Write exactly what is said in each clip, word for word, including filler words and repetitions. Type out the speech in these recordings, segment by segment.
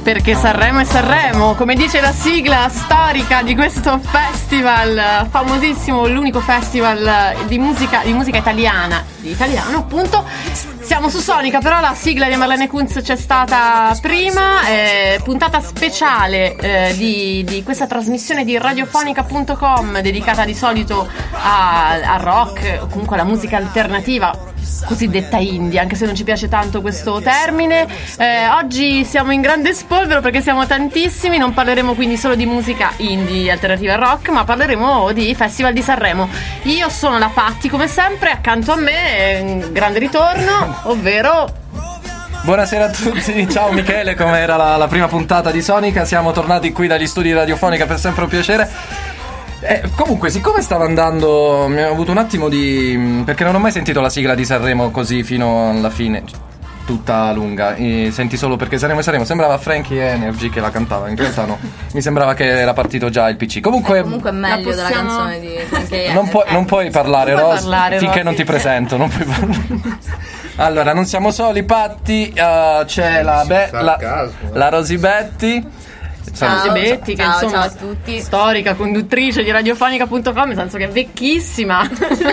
Perché Sanremo è Sanremo, come dice la sigla storica di questo festival famosissimo, l'unico festival di musica, di musica italiana, di italiano appunto. Siamo su Sonica, però la sigla di Marlene Kunz c'è stata prima, eh, puntata speciale eh, di, di questa trasmissione di radiofonica punto com dedicata di solito a, a rock o comunque alla musica alternativa, cosiddetta indie, anche se non ci piace tanto questo termine. Eh, oggi siamo in grande spolvero perché siamo tantissimi, non parleremo quindi solo di musica indie, alternativa e rock, ma parleremo di Festival di Sanremo. Io sono la Patti come sempre, accanto a me un grande ritorno, ovvero... Buonasera a tutti, ciao Michele, come era la, la prima puntata di Sonica, siamo tornati qui dagli studi di Radiofonica, per sempre un piacere. Eh, comunque, siccome stava andando, mi ho avuto un attimo di... perché non ho mai sentito la sigla di Sanremo così fino alla fine, tutta lunga. E senti solo perché Sanremo e Sanremo, sembrava Frankie Energy che la cantava, in realtà no, mi sembrava che era partito già il P C. Comunque, eh, comunque è meglio possiamo... della canzone di Frankie non, puoi, non puoi parlare, non puoi Ros, parlare, finché Rosy. non ti presento, non puoi parlare. Allora, non siamo soli, Patti, uh, c'è la, Be- la, la Rosy Betty. Ciao, ciao Betti, che ciao, insomma ciao a tutti. Storica conduttrice di radiofonica punto com, nel senso che è vecchissima.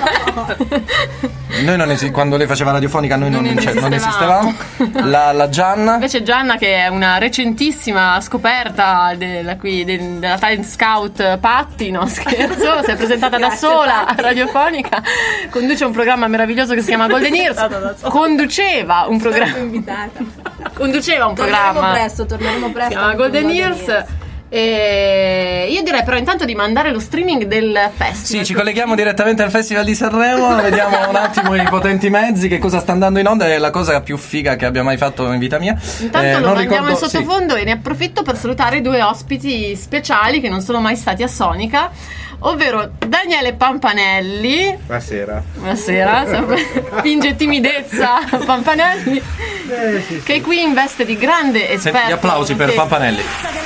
Noi non esi- quando lei faceva radiofonica noi non, Non non, non esistevamo. esistevamo. La, la Gianna. Invece Gianna, che è una recentissima scoperta della, qui, de- della talent scout Patti, no scherzo, si è presentata da sola a radiofonica, conduce un programma meraviglioso che si chiama Golden Ears, conduceva un programma conduceva un Torneremo programma presto, torneremo presto. si chiama Golden Ears. E io direi però intanto di mandare lo streaming del festival. Sì, ci colleghiamo direttamente al Festival di Sanremo, vediamo un attimo i potenti mezzi, che cosa sta andando in onda, è la cosa più figa che abbia mai fatto in vita mia. Intanto eh, lo non mandiamo ricordo, in sottofondo, sì. E ne approfitto per salutare due ospiti speciali che non sono mai stati a Sonica, ovvero Daniele Pampanelli. Buonasera. Buonasera, sempre finge timidezza Pampanelli, Eh, sì, sì. che qui in veste di grande esperto. Senti, gli applausi per che- Pampanelli.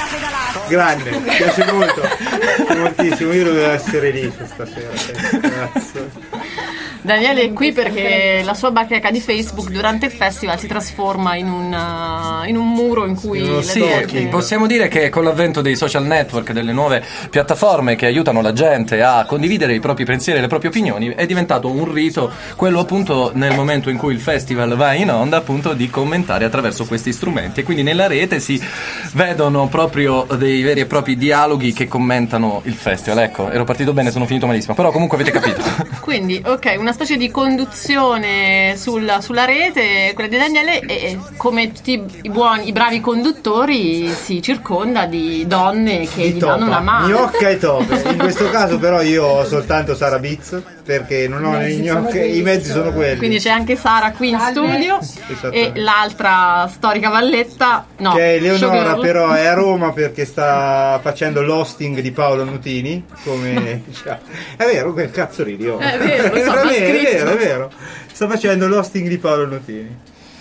Grande, mi piace molto, moltissimo, io dovevo essere lì stasera, grazie. Daniele è qui perché la sua bacheca di Facebook durante il festival si trasforma in un, uh, in un muro in cui In uno le Sì, donne- possiamo dire che con l'avvento dei social network, delle nuove piattaforme che aiutano la gente a condividere i propri pensieri e le proprie opinioni, è diventato un rito quello appunto nel momento in cui il festival va in onda, appunto di commentare attraverso questi strumenti, e quindi nella rete si vedono proprio dei veri e propri dialoghi che commentano il festival. Ecco, ero partito bene, sono finito malissimo, però comunque avete capito. Quindi, ok, una specie di conduzione sulla, sulla rete, quella di Daniele, e e come tutti i buoni, i bravi conduttori, si circonda di donne che Di gli danno una Topa, mano. gnocca e tope. In questo caso però io ho soltanto Sara Biz, perché non ho i gnocchi, i mezzi sono quelli. Quindi c'è anche Sara qui in studio e l'altra storica valletta, no, Che è Eleonora, showgirl. però è a Roma perché sta facendo l'hosting di Paolo Nutini, come è vero, quel cazzo ridi, oh. È vero, lo so, è, l'ha vero, è scritto. vero, è vero. Sta facendo l'hosting di Paolo Nutini.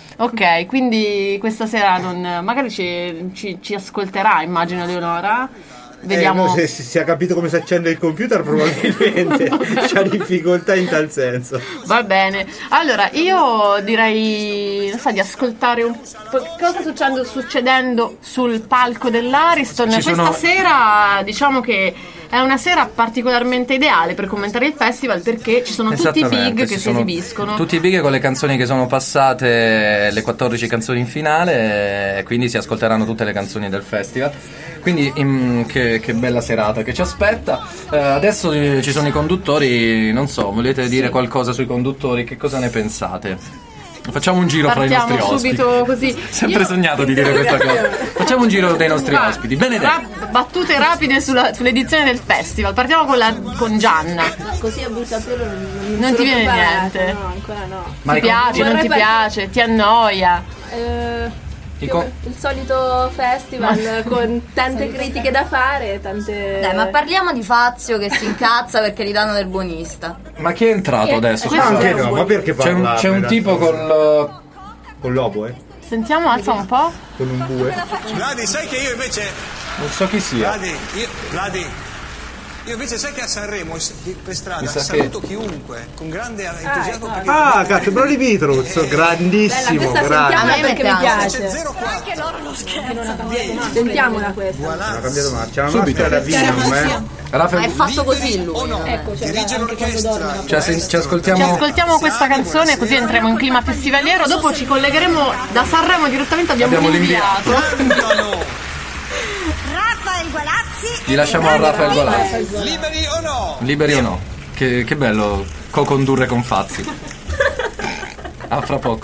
Ok, quindi questa sera non, magari ci, ci, ci ascolterà, immagino, Eleonora. Vediamo. Eh, no, se, se si ha capito come si accende il computer probabilmente c'ha difficoltà in tal senso. Va bene, allora io direi, non so, di ascoltare un po' che cosa sta succedendo, succedendo sul palco dell'Ariston. Ci Questa sono- sera diciamo che è una sera particolarmente ideale per commentare il festival, perché ci sono tutti i Esattamente, big ci che si sono esibiscono. tutti i big con le canzoni che sono passate, le quattordici canzoni in finale, e quindi si ascolteranno tutte le canzoni del festival. Quindi mm, che, che bella serata che ci aspetta. Eh, adesso eh, ci sono i conduttori, non so, volete dire qualcosa sui conduttori? Che cosa ne pensate? Facciamo un giro fra i Partiamo nostri ospiti. subito così. Sempre Io- sognato di dire questa cosa. Facciamo un giro dei nostri Va, ospiti. Benedetto. rap- battute rapide sulla- sull'edizione del festival. Partiamo con, la, con Gianna. Così a bruciapelo non, non, Non sono ti viene preparata, niente? No, ancora no. Ma Ti i piace, non Vorrei ti par- piace, ti annoia? Eh, I più- co- il solito festival con tante critiche da fare, tante... Dai, ma parliamo di Fazio che si incazza perché gli danno del buonista. Ma chi è entrato Chi è- adesso? Ma Ma Scusate. anche no, ma perché C'è un, parlarne c'è un da- tipo col... con l'obo, eh? Sentiamo, alza un po'. Con un bue. Vladi, sai che io invece. non so chi sia. Vladi, io, Vladi, Io invece sai che a Sanremo per strada Mi sa saluto chiunque con grande entusiasmo Ah, perché Ah, cazzo, Broly Beatles, grandissimo, Bella, questa grande. A sentiamola me perché mi piace. piace. zero quattro Sentiamola questa. Non ha cambiato marcia, la Subito. maschera da Venom, eh. Ma è Raffaele, fatto così lui. o no? Ecco, c'è dirige anche quando dorme, l'orchestra. ci, as- ci ascoltiamo. Ci ascoltiamo questa canzone così entriamo in clima festivaliero. Dopo ci collegheremo da Sanremo direttamente. Abbiamo, Abbiamo un inviato. Cantano. Rafael Gualazzi. Gli lasciamo a Raffaele Gualazzi. Liberi o no? Liberi o no? Che, che bello co-condurre con Fazzi. A fra poco.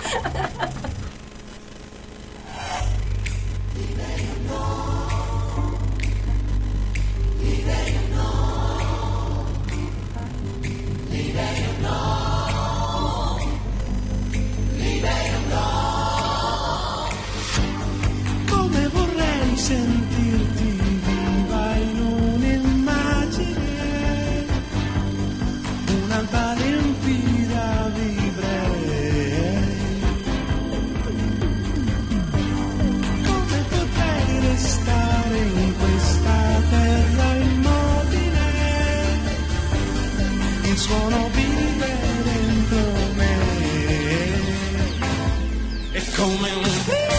Come vorrei sentirti viva in un'immagine, un'alba limpida vivrei. Come potrei restare in questa terra immobile, il suono vive dentro me. È come un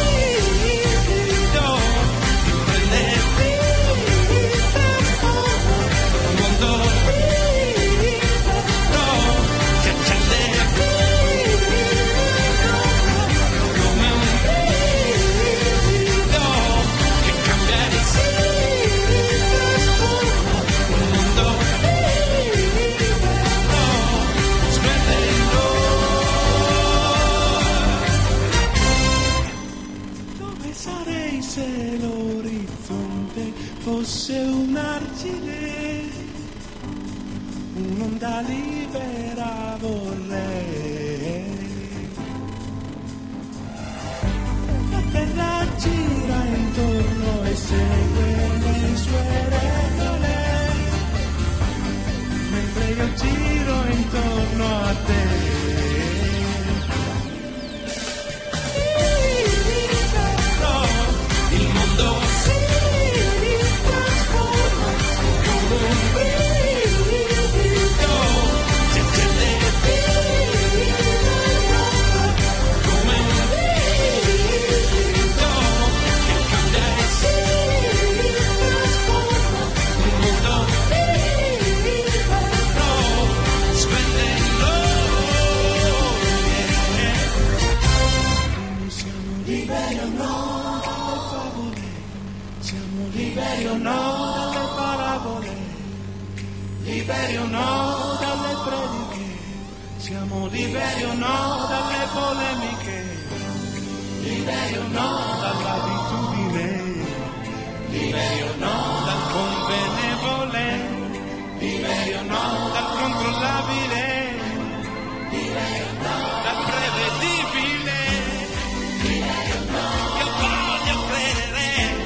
se l'orizzonte fosse un argine, un'onda libera vorrei. La terra gira intorno e segue le sue regole, mentre io giro intorno a te. Liberi o no dalle parabole, liberi o no dalle prediche, siamo liberi o no dalle polemiche, liberi o no dall'abitudine, liberi o no dal convenevole, liberi o no dal controllabile, liberi o no dal prevedibile, liberi o no io voglio credere.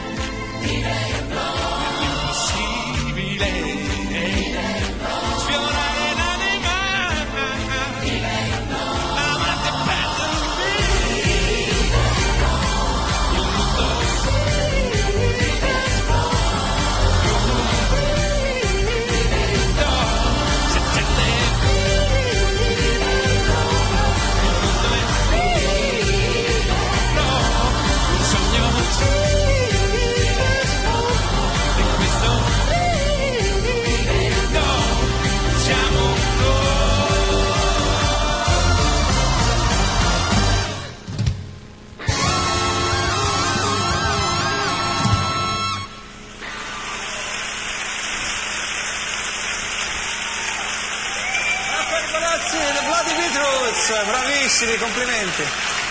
Bravissimi, complimenti.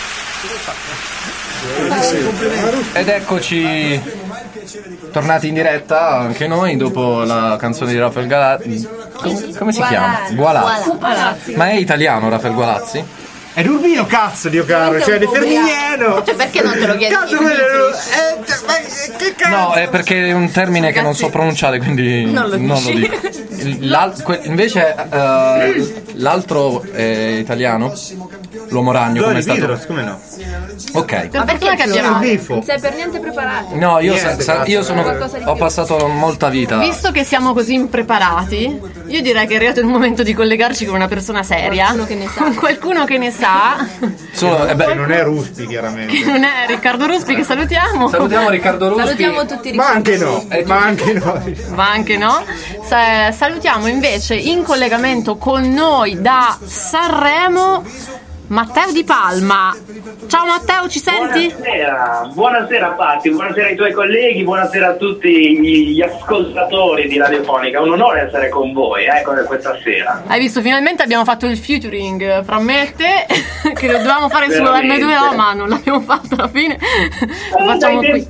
Ed eccoci tornati in diretta anche noi dopo la canzone di Raffaele Galazzi. Come, come si chiama? Gualazzi. Gualazzi. Ma è italiano Raffaele Gualazzi? È l'urbino, cazzo, Dio caro, cioè di Fermigliano. Cioè, perché non te lo chiedi? Cazzo, quello è eh, cioè, ma che cazzo? No, è perché è un termine che non so pronunciare, quindi Non lo non lo dici. dico. L'al- que- invece eh, l'altro è italiano, l'uomo ragno, come è stato? Vidros, come no? Ok. Per fortuna che Il abbiamo. bifo. Non sei per niente preparato. No, io, Niente, sa- sa- io sono, Qualcosa di ho più. passato molta vita. Visto che siamo così impreparati, io direi che è arrivato il momento di collegarci con una persona seria. Qualcuno che ne sa. Con qualcuno che ne sa. Solo, eh beh, Che non è Ruspi, chiaramente. Che non è Riccardo Ruspi, che salutiamo. salutiamo Riccardo Ruspi. Salutiamo tutti i Ma anche no, Eh, ma anche no. Ma anche no. Sa- salutiamo invece in collegamento con noi da Sanremo Matteo Di Palma. Ciao Matteo, ci senti? Buonasera, buonasera Patti, buonasera ai tuoi colleghi, buonasera a tutti gli ascoltatori di Radiofonica. Un onore essere con voi, ecco, questa sera. Hai visto, finalmente abbiamo fatto il featuring fra me e te, che lo dovevamo fare su Veramente. M due O, ma non l'abbiamo fatto alla fine. Lo facciamo qui.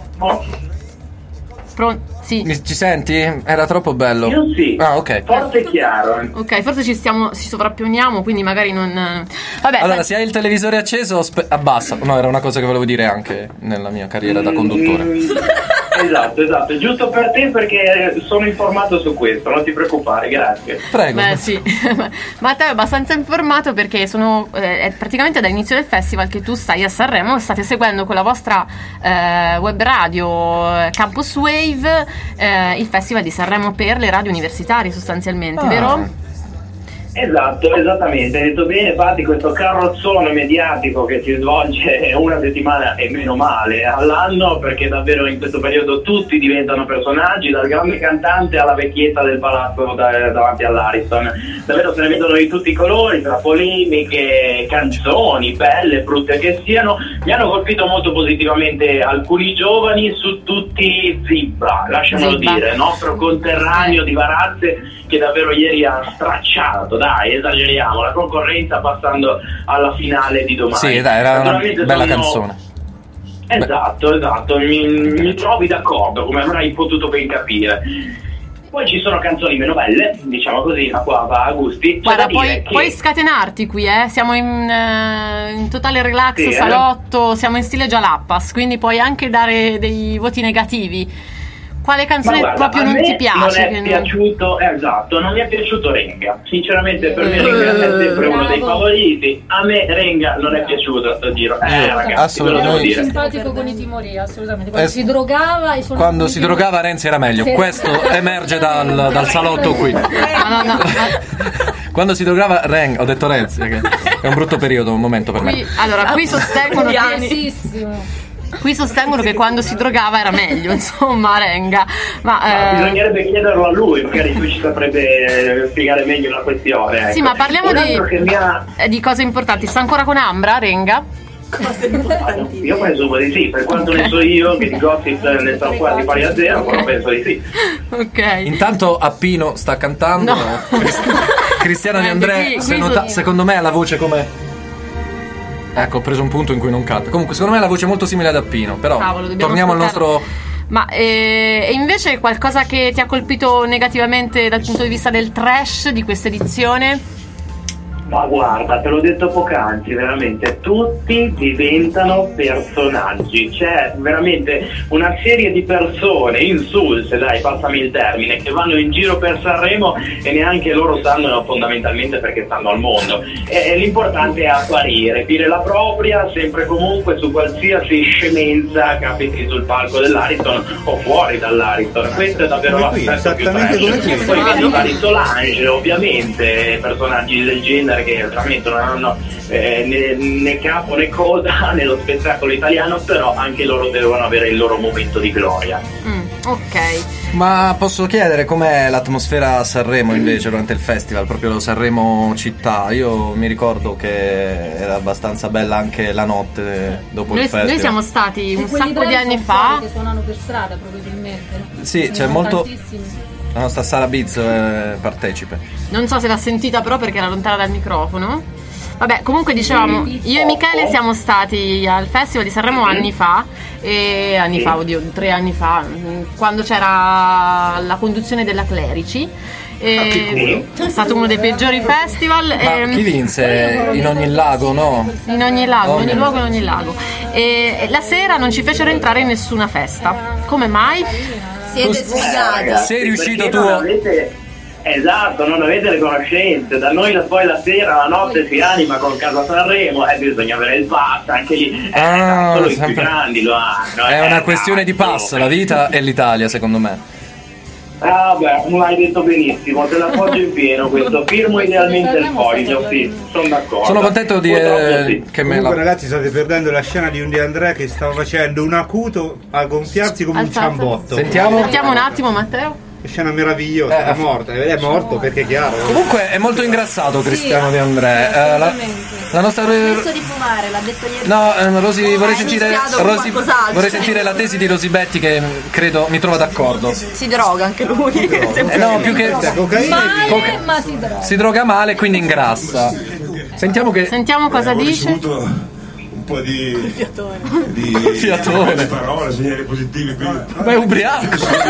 Pronto? Sì. Mi- ci senti? Era troppo bello. Io sì, Ah, ok. forte e chiaro. Ok, forse ci stiamo, ci sovrapponiamo, quindi magari non. Vabbè, Allora, dai. se hai il televisore acceso, spe- abbassa. No, era una cosa che volevo dire anche nella mia carriera da conduttore. Mm, esatto, esatto, giusto per te perché sono informato su questo, non ti preoccupare, grazie. Prego. Beh, sì. Matteo è abbastanza informato perché sono eh, è praticamente dall'inizio del festival che tu stai a Sanremo, state seguendo con la vostra eh, web radio eh, Campus Wave eh, il festival di Sanremo per le radio universitarie sostanzialmente, Ah. vero? Esatto, esattamente, hai detto bene, infatti questo carrozzone mediatico che si svolge una settimana e meno male all'anno, perché davvero in questo periodo tutti diventano personaggi, dal grande cantante alla vecchietta del palazzo da- davanti all'Ariston, davvero se ne vedono di tutti i colori, tra polemiche, canzoni, belle, brutte che siano. Mi hanno colpito molto positivamente alcuni giovani, su tutti Zibra, lasciamolo Zibra. dire, nostro conterraneo di Varazze, che davvero ieri ha stracciato, dai, esageriamo, la concorrenza passando alla finale di domani. Sì, dai, era una Naturalmente bella sono- canzone. Esatto, esatto, mi, mi trovi d'accordo, come avrai potuto ben capire. Poi ci sono canzoni meno belle, diciamo così, ma qua va a gusti. C'è Guarda, da dire puoi, che- puoi scatenarti qui, eh? Siamo in, eh, in totale relax, Sì, eh. salotto, siamo in stile Jalappas, quindi puoi anche dare dei voti negativi. Quale Ma canzone guarda, proprio a non me ti piace? Non che è non- piaciuto, eh, esatto, non mi è piaciuto Renga. Sinceramente per me Renga è sempre uno dei Bravo. favoriti. A me Renga non è piaciuto, sto giro. Eh, Io, ragazzi, assolutamente. ve lo devo dire. Simpatico con i timori, assolutamente. Quando Eh, si drogava i suoi Quando si drogava Renzi era meglio. Sì. Questo emerge dal, dal salotto qui. No, no, no. Quando si drogava Ren, ho detto Renzi, che è un brutto periodo, un momento per me. Qui, allora, qui sostengono che, Bellissimo. qui sostengono che quando si drogava era meglio, insomma, Renga. Ma, Ma eh, bisognerebbe chiederlo a lui, magari lui ci saprebbe eh, spiegare meglio la questione. Ecco. sì, ma parliamo Un di, altro che mi ha... eh, di cose importanti. Sta ancora con Ambra, Renga? Io penso di sì, per quanto ne so io, che di gossip ne sono quasi pari a zero, però penso di sì. Ok. Intanto Appino sta cantando. No. Crist- Cristiano Di Anche André, qui- se qui nota- so- secondo me ha la voce come. Ecco, ho preso un punto in cui non canta. Comunque, secondo me ha la voce molto simile ad Appino. Però Cavolo, dobbiamo torniamo al ascoltarlo. nostro. Ma eh, e invece qualcosa che ti ha colpito negativamente dal punto di vista del trash di questa edizione? Ma guarda, te l'ho detto poc'anzi, veramente, tutti diventano personaggi. C'è veramente una serie di persone insulse, dai, passami il termine, che vanno in giro per Sanremo e neanche loro sanno fondamentalmente perché stanno al mondo. E, e l'importante è apparire, dire la propria, sempre e comunque su qualsiasi scemenza capiti sul palco dell'Ariston o fuori dall'Ariston. Questo è davvero Come qui, l'aspetto più esattamente trash. come qui. Poi vedi vari Solange, ovviamente, personaggi del genere che veramente non hanno eh, né, né capo né coda nello spettacolo italiano, però anche loro devono avere il loro momento di gloria. Mm, ok. Ma posso chiedere com'è l'atmosfera a Sanremo invece durante il festival, proprio Sanremo città? Io mi ricordo che era abbastanza bella anche la notte dopo Noi, il festival. noi siamo stati un E quelli sacco di bravi anni sono fa. quelli che suonano per strada probabilmente. Sì, Ce c'è ne sono molto- tantissimi. La nostra Sara Biz è partecipe. Non so se l'ha sentita però perché era lontana dal microfono. Vabbè, comunque dicevamo, io e Michele siamo stati al Festival di Sanremo anni fa, e anni fa, oddio, tre anni fa, quando c'era la conduzione della Clerici. E è stato uno dei peggiori festival. Ma e, chi vinse? In ogni lago, no? In ogni lago, Oh, in ogni mio. luogo, in ogni lago. E la sera non ci fecero entrare in nessuna festa. Come mai? Siete sfigati. Sei riuscito perché tu? non avete- Esatto, non avete le conoscenze. Da noi la- poi la sera, la notte si anima con Casa Sanremo e bisogna avere il pass, anche lì. Eh, Ah, solo i più sempre- grandi lo hanno. È eh, una questione di cazzo. pass, la vita e l'Italia, secondo me. Ah beh, non l'hai detto benissimo, te l'appoggio in pieno questo, firmo idealmente il foglio, sì, sono d'accordo. Sono contento di Purtroppo eh, sì. che me Comunque la... ragazzi state perdendo la scena di un De André che stava facendo un acuto a gonfiarsi come un Alzate. ciambotto. Sentiamo. Sentiamo un attimo, Matteo. Scena meravigliosa, Eh, è morta, è morto perché è chiaro. Comunque è molto ingrassato Cristiano De André. Eh, la, assolutamente. la nostra... Ha smesso di fumare, l'ha detto ieri. No, eh, Rosy, vorrei ha sentire, iniziato con Rosy, qualcos'altro. vorrei sentire la tesi di Rosibetti che mh, credo mi trova d'accordo. Si droga anche lui. Eh, no, più che Cocaina e Male, Coca- ma si droga. si droga male, quindi ingrassa. Sentiamo che Sentiamo cosa dice. Un po' di di, fiatone. di parole, segnali positivi, quindi Ma è ubriaco.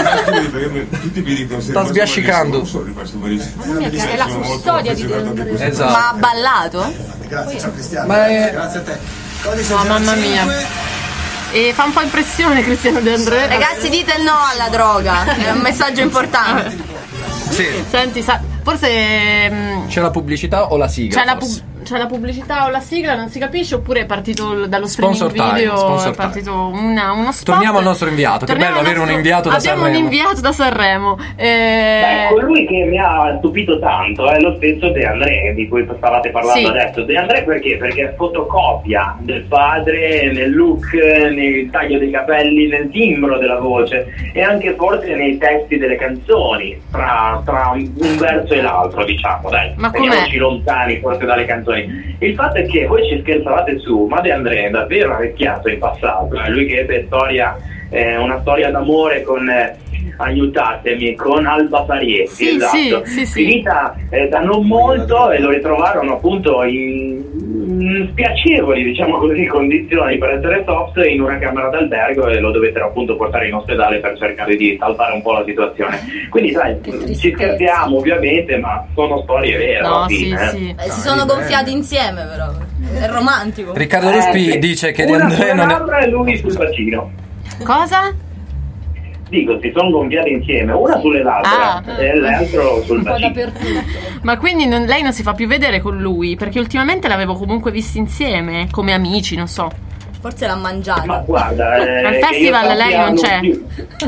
tutti mi dicono Sta sbiascicando. non sono rimasto benissimo. Mamma mia, che è la custodia di De André. Esatto. Ma ha ballato? Grazie, ciao Cristiano. Ma è... Grazie a te. Codice No, mamma mia. E fa un po' impressione Cristiano De André. Ragazzi, dite no alla droga. È un messaggio importante. Sì. Senti, sa- forse mh, C'è la pubblicità o la sigla? c'è la, forse? pub- c'è la pubblicità o la sigla, non si capisce, oppure è partito l- dallo streaming Sponsor time, video, sponsor è partito una- uno spot. Torniamo al nostro inviato, che Torniamo bello al avere un nostro- inviato da abbiamo Sanremo. un inviato da Sanremo. Beh, Eh, colui che mi ha stupito tanto è lo stesso De André di cui stavate parlando Sì. adesso. De André perché? Perché è fotocopia del padre nel look, nel taglio dei capelli, nel timbro della voce e anche forse nei testi delle canzoni, tra, tra un verso e l'altro, diciamo, dai. Ma com'è? Teniamoci lontani forse dalle canzoni. Il fatto è che voi ci scherzavate su, ma De André è davvero vecchiato in passato, è lui che ebbe storia, eh, una storia d'amore con eh, aiutatemi, con Alba Parietti, Sì, esatto, sì, sì, sì. finita eh, da non molto e lo ritrovarono appunto in, in spiacevoli, diciamo così, condizioni per essere soft in una camera d'albergo e lo dovettero appunto portare in ospedale per cercare di salvare un po' la situazione. Quindi sai, ci scherziamo ovviamente, ma sono storie vere alla no, sì, fine, eh. sì. Eh, si sono gonfiati insieme però. È romantico. Riccardo Ruspi Eh, sì. dice che De Una André sulla non è... labbra e lui sul bacino. Cosa? Dico, si sono gonfiati insieme, una sulle labbra Ah. e l'altro sul Un po' bacino. dappertutto. Ma quindi non- lei non si fa più vedere con lui? Perché ultimamente l'avevo comunque visti insieme, come amici, non so. Forse l'ha mangiato. Ma guarda, eh, Al che io festival sappia lei non c'è. più.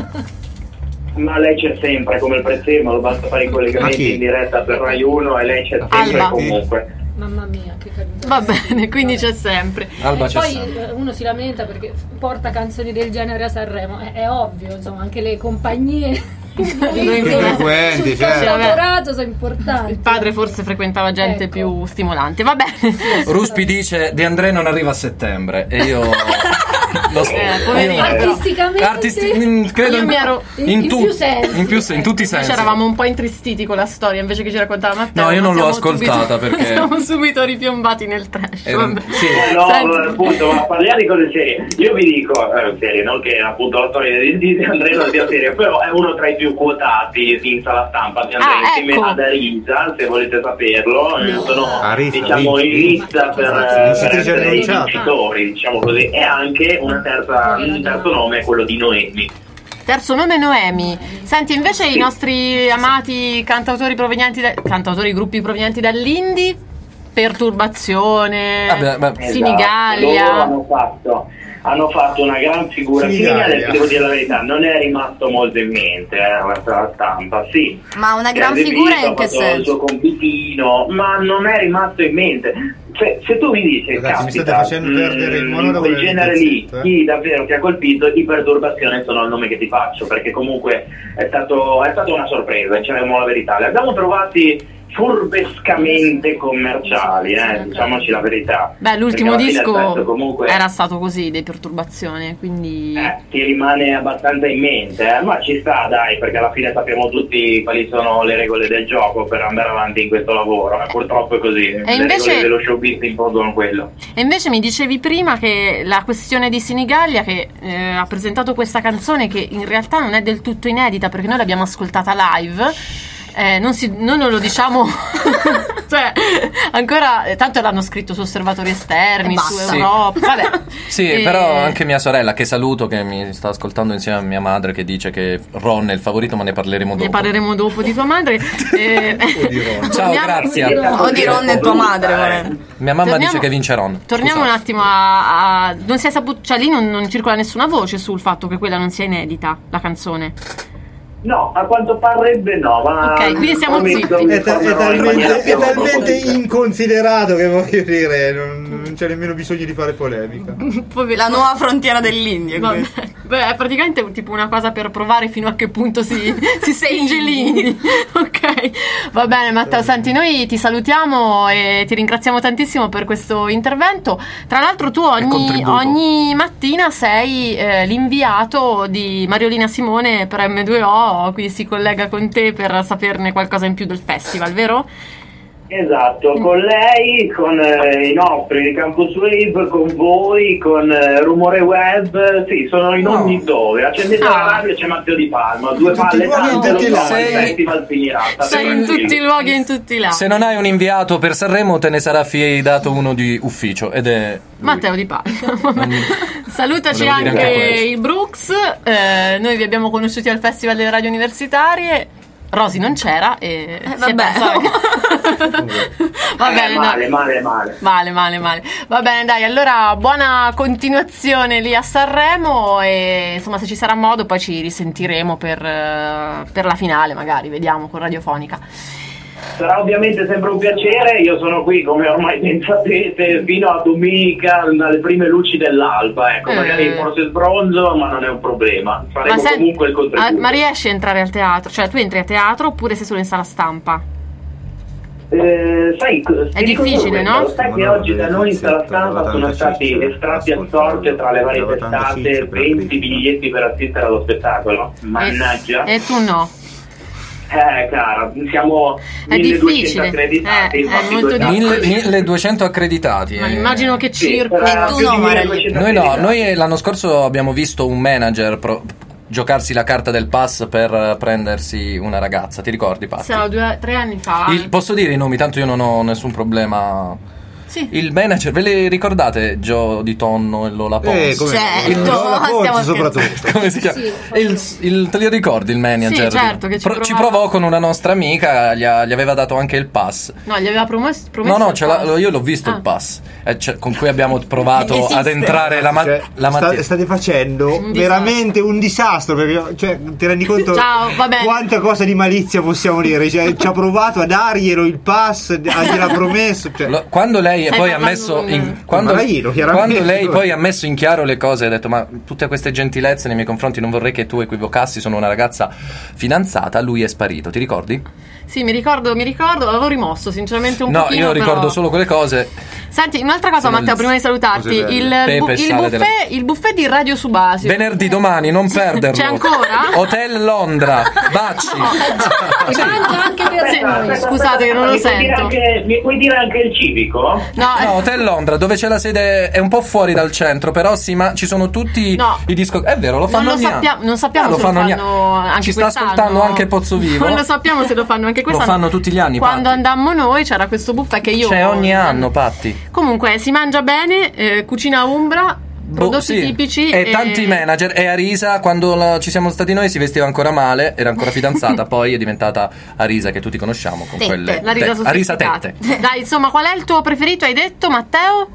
Ma lei c'è sempre, come il prezzemolo, basta fare i Ma collegamenti chi? in diretta per Rai uno e lei c'è sempre Alba. comunque. Mamma mia, che carino. Va bene, quindi c'è sempre. Alba E c'è poi sempre. eh, uno si lamenta perché f- porta canzoni del genere a Sanremo, è, è ovvio, insomma, anche le compagnie frequenti, sul certo. cantautorato sono importanti. Il padre forse frequentava gente Ecco. più stimolante. Va bene. Ruspi dice De André non arriva a settembre e io... Lo so. Eh, poverino. Artisticamente Artisti- mm, credo Io in, mi ero- in- in in tu- più sensi. in più sen- in tutti i Invece sensi. eravamo un po' intristiti con la storia invece che ci raccontava Matteo. No, io ma non l'ho siamo ascoltata subito- perché- siamo subito ripiombati nel trash. Era- vabbè. sì. Eh, no, Senti. appunto, ma parliamo di cose serie. Io vi dico, eh, serie, non che appunto la storia di, di Andrea non sia seria, però è uno tra i più quotati in sala stampa di Andrea, Ah, insieme ecco. ad Arisa, se volete saperlo. Eh, sono Arisa, diciamo in vinci. lista per, Esatto, per vincitrice essere i annunciata. vincitori, diciamo così, e anche una terza, un terzo nome è quello di Noemi. Terzo nome Noemi. Senti, invece i nostri amati cantautori provenienti da, cantautori gruppi provenienti dall'indie, Perturbazione, Vabbè, beh. Esatto, loro Sinigallia. hanno fatto, hanno fatto una gran figura. Sinigallia. Sinigallia, devo dire la verità, non è rimasto molto in mente eh, la stampa, sì. Ma una gran Si è figura esibito, in che ha fatto il senso? suo compitino, ma non è rimasto in mente. Cioè, se tu mi dici, Ragazzi, mi state caspita, facendo perdere il mm, monologo quel del genere lì, pezzetto, eh. chi davvero ti ha colpito, di Perturbazione sono il nome che ti faccio, perché comunque è stato è stata una sorpresa, diciamo la verità. Li abbiamo trovati furbescamente commerciali, eh, diciamoci la verità. Beh, l'ultimo Perché alla fine il disco pezzo comunque era stato così, di Perturbazione, quindi eh, ti rimane abbastanza in mente, eh? Ma ci sta, dai, perché alla fine sappiamo tutti quali sono le regole del gioco per andare avanti in questo lavoro, eh, purtroppo è così, le invece- regole dello showbiz impongono quello. E invece mi dicevi prima che la questione di Sinigallia, che eh, ha presentato questa canzone che in realtà non è del tutto inedita perché noi l'abbiamo ascoltata live, Eh, non si, noi non lo diciamo, cioè ancora, eh, tanto l'hanno scritto su osservatori esterni, su Sì. Europa, vabbè. Sì, Eh, però anche mia sorella, che saluto, che mi sta ascoltando insieme a mia madre, che dice che Ron è il favorito, ma ne parleremo dopo. Ne parleremo dopo di tua madre. Eh, Ciao, torniamo- grazie. O di Ron e tua madre, volendo. Mia mamma Torniamo- dice che vince Ron. Torniamo Scusate. un attimo a, a- non si è saputo, cioè lì non, non circola nessuna voce sul fatto che quella non sia inedita, la canzone. No, a quanto parrebbe no, ma... Ok, quindi siamo prometto, zitti. mi È, ta- è informerò in talmente, maniera è più talmente approfondita. inconsiderato che voglio dire, non, non c'è nemmeno bisogno di fare polemica. La nuova frontiera dell'India. Vabbè. questa. Beh, è praticamente tipo una cosa per provare fino a che punto si, si stringe l'India. Ok, va bene Matteo, senti, noi ti salutiamo e ti ringraziamo tantissimo per questo intervento. Tra l'altro tu ogni, contributo. ogni mattina sei eh, l'inviato di Mariolina Simone per emme due o, quindi si collega con te per saperne qualcosa in più del festival, vero? Esatto, con lei, con eh, i nostri di Campus Wave, con voi, con eh, Rumore Web, sì, sono in ogni dove. Accendete Ah. la radio e c'è Matteo Di Palma, due Tutti palle uomini, tante, lo tutti so, là. il Sei- festival finirà. state Sei in tranquilli. tutti i luoghi e in tutti i lati. Se non hai un inviato per Sanremo, te ne sarà affidato uno di ufficio, ed è lui. Matteo Di Palma. Salutaci Volevo dire anche, anche questo. il Brooks. Eh, noi vi abbiamo conosciuti al Festival delle Radio Universitarie. Rosy non c'era e si è vabbè. perso- Va Eh, bene, male, dai. male, male. Male, male, male. Va bene, dai, allora buona continuazione lì a Sanremo e insomma se ci sarà modo poi ci risentiremo per, eh, per la finale, magari, vediamo con Radiofonica. Sarà ovviamente sempre un piacere, io sono qui come ormai ben sapete fino a domenica alle prime luci dell'alba, ecco, Eh. magari forse sbronzo ma non è un problema, faremo sen- comunque il ah, contributo. ma riesci a entrare al teatro? Cioè tu entri a teatro oppure sei solo in sala stampa? Eh, sai, ti È dico difficile, questo, no? Sai che oggi da noi in sala stampa sono stati estratti a sorte tra le varie testate venti biglietti per assistere allo spettacolo. Mannaggia. E, e tu no? Eh, cara, siamo È milleduecento difficile. accreditati. Eh, è infatti molto due tappe. Mille- milleduecento accreditati. Ma eh. immagino che Sì, circola. sarà tu più no, di Marelli. milleduecento Noi no, accreditati. noi l'anno scorso abbiamo visto un manager pro- giocarsi la carta del pass per eh, prendersi una ragazza, ti ricordi Patti? Siamo due, tre anni fa. Il- posso dire i nomi, tanto io non ho nessun problema. Sì. Il manager, ve le ricordate Gio Di Tonno e Lola Pons? Eh, come Certo, il Lola stiamo Ponzi scherzando. soprattutto. Come si chiama? Sì, il, il- te li ricordi il manager? Sì, certo, che ci Pro- ci provava. provò con una nostra amica, gli, ha- gli aveva dato anche il pass. No, gli aveva promesso. promesso No, no, il ce l'ha- pass. io l'ho visto Ah. il pass, eh, cioè, con cui abbiamo provato Esiste. ad entrare la, ma- Cioè, la sta- mattina. state facendo Un disastro. veramente un disastro perché cioè, ti rendi conto Ciao, va bene. quanta cosa di malizia possiamo dire, cioè, ci ha provato a darglielo il pass, a gliel'ha promesso, cioè, Lo- quando lei Stai poi ha parlando messo con- in, quando, Marino, chiaramente. quando lei poi ha messo in chiaro le cose, ha detto ma tutte queste gentilezze nei miei confronti non vorrei che tu equivocassi, sono una ragazza fidanzata, lui è sparito, ti ricordi? Sì, mi ricordo, mi ricordo, l'avevo rimosso sinceramente un No, pochino. io ricordo però- solo quelle cose. Senti, un'altra cosa, Sono Matteo, il- prima di salutarti. cose belle. Il, Pepe bu- il, sale della- buffet, il buffet di Radio Subasio. Venerdì domani, non perderlo. C'è ancora? Hotel Londra, Bacci. E mangia anche per Sì, noi. scusate che non lo mi puoi dire sento. anche- mi puoi dire anche il civico? No, No, eh, Hotel Londra, dove c'è la sede, è un po' fuori dal centro, però sì, ma ci sono tutti No. i disco. È vero, lo fanno non lo ogni anno. sappiamo, non sappiamo Ah, lo se lo fanno ogni fanno anno. anche Ci sta quest'anno. ascoltando anche Pozzovivo. Non lo sappiamo se lo fanno anche Lo quest'anno. fanno tutti gli anni, Quando Patti. andammo noi c'era questo buffet che io C'è ogni anno, Patti. Comunque si mangia bene, eh, cucina umbra, prodotti Boh, sì. tipici e tanti manager. E Arisa, quando la- ci siamo stati noi, si vestiva ancora male, era ancora fidanzata, poi è diventata Arisa, che tutti conosciamo con Tette. quelle La risa te- Arisa sofisticata. Tette. Dai, insomma, qual è il tuo preferito? Hai detto, Matteo?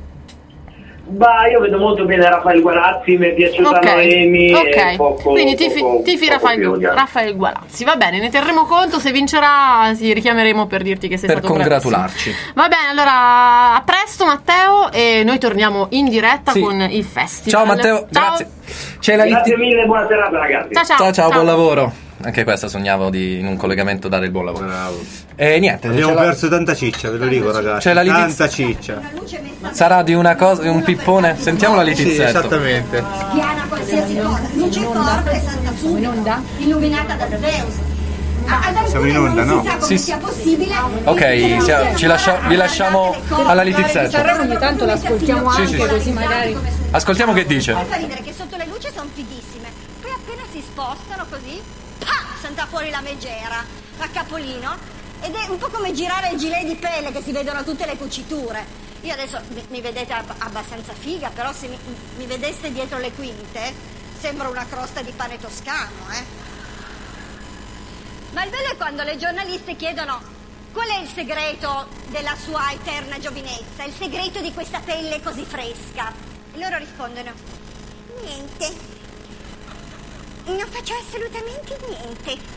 Bah, io vedo molto bene Raffaele Gualazzi, mi è piaciuta Ok, Noemi ok. e poco, Quindi tifi, poco- tifi poco Raffaele, più di altro. Raffaele Gualazzi. Va bene, ne terremo conto. Se vincerà, ti richiameremo per dirti che sei Per stato congratularci. bravissimo. Va bene, allora a presto, Matteo. E noi torniamo in diretta Sì. con il festival. Ciao Matteo, Ciao. grazie. C'è la Grazie litti- mille, buona serata ragazzi. Ciao, ciao. Ciao, ciao, buon lavoro. Anche questa sognavo di in un collegamento dare il buon lavoro. E niente, abbiamo c'è la- perso tanta ciccia, ve lo dico ragazzi, C'è la litizia- tanta ciccia. sarà di una cosa, di un pippone. Sentiamo la Sì, litizzetto. esattamente. Piana qualsiasi cosa, luce forte e salta subito, illuminata da Zeus. Ad Siamo in onda, non no? si sa come Sì, sia sì. possibile. Ok, sia- ci lascia- vi lasciamo alla litizzetto. Sanremo ogni tanto l'ascoltiamo Sì, anche, sì, sì. così magari. Ascoltiamo che dice. Fa ridere che sotto le luci sono fighissime, poi appena si spostano così, pa, salta fuori la megera. a capolino, ed è un po' come girare il gilet di pelle che si vedono tutte le cuciture. Io adesso mi, mi vedete ab- abbastanza figa, però se mi, mi vedeste dietro le quinte sembra una crosta di pane toscano, eh. Ma il bello è quando le giornaliste chiedono qual è il segreto della sua eterna giovinezza, il segreto di questa pelle così fresca. E loro rispondono: niente, non faccio assolutamente niente.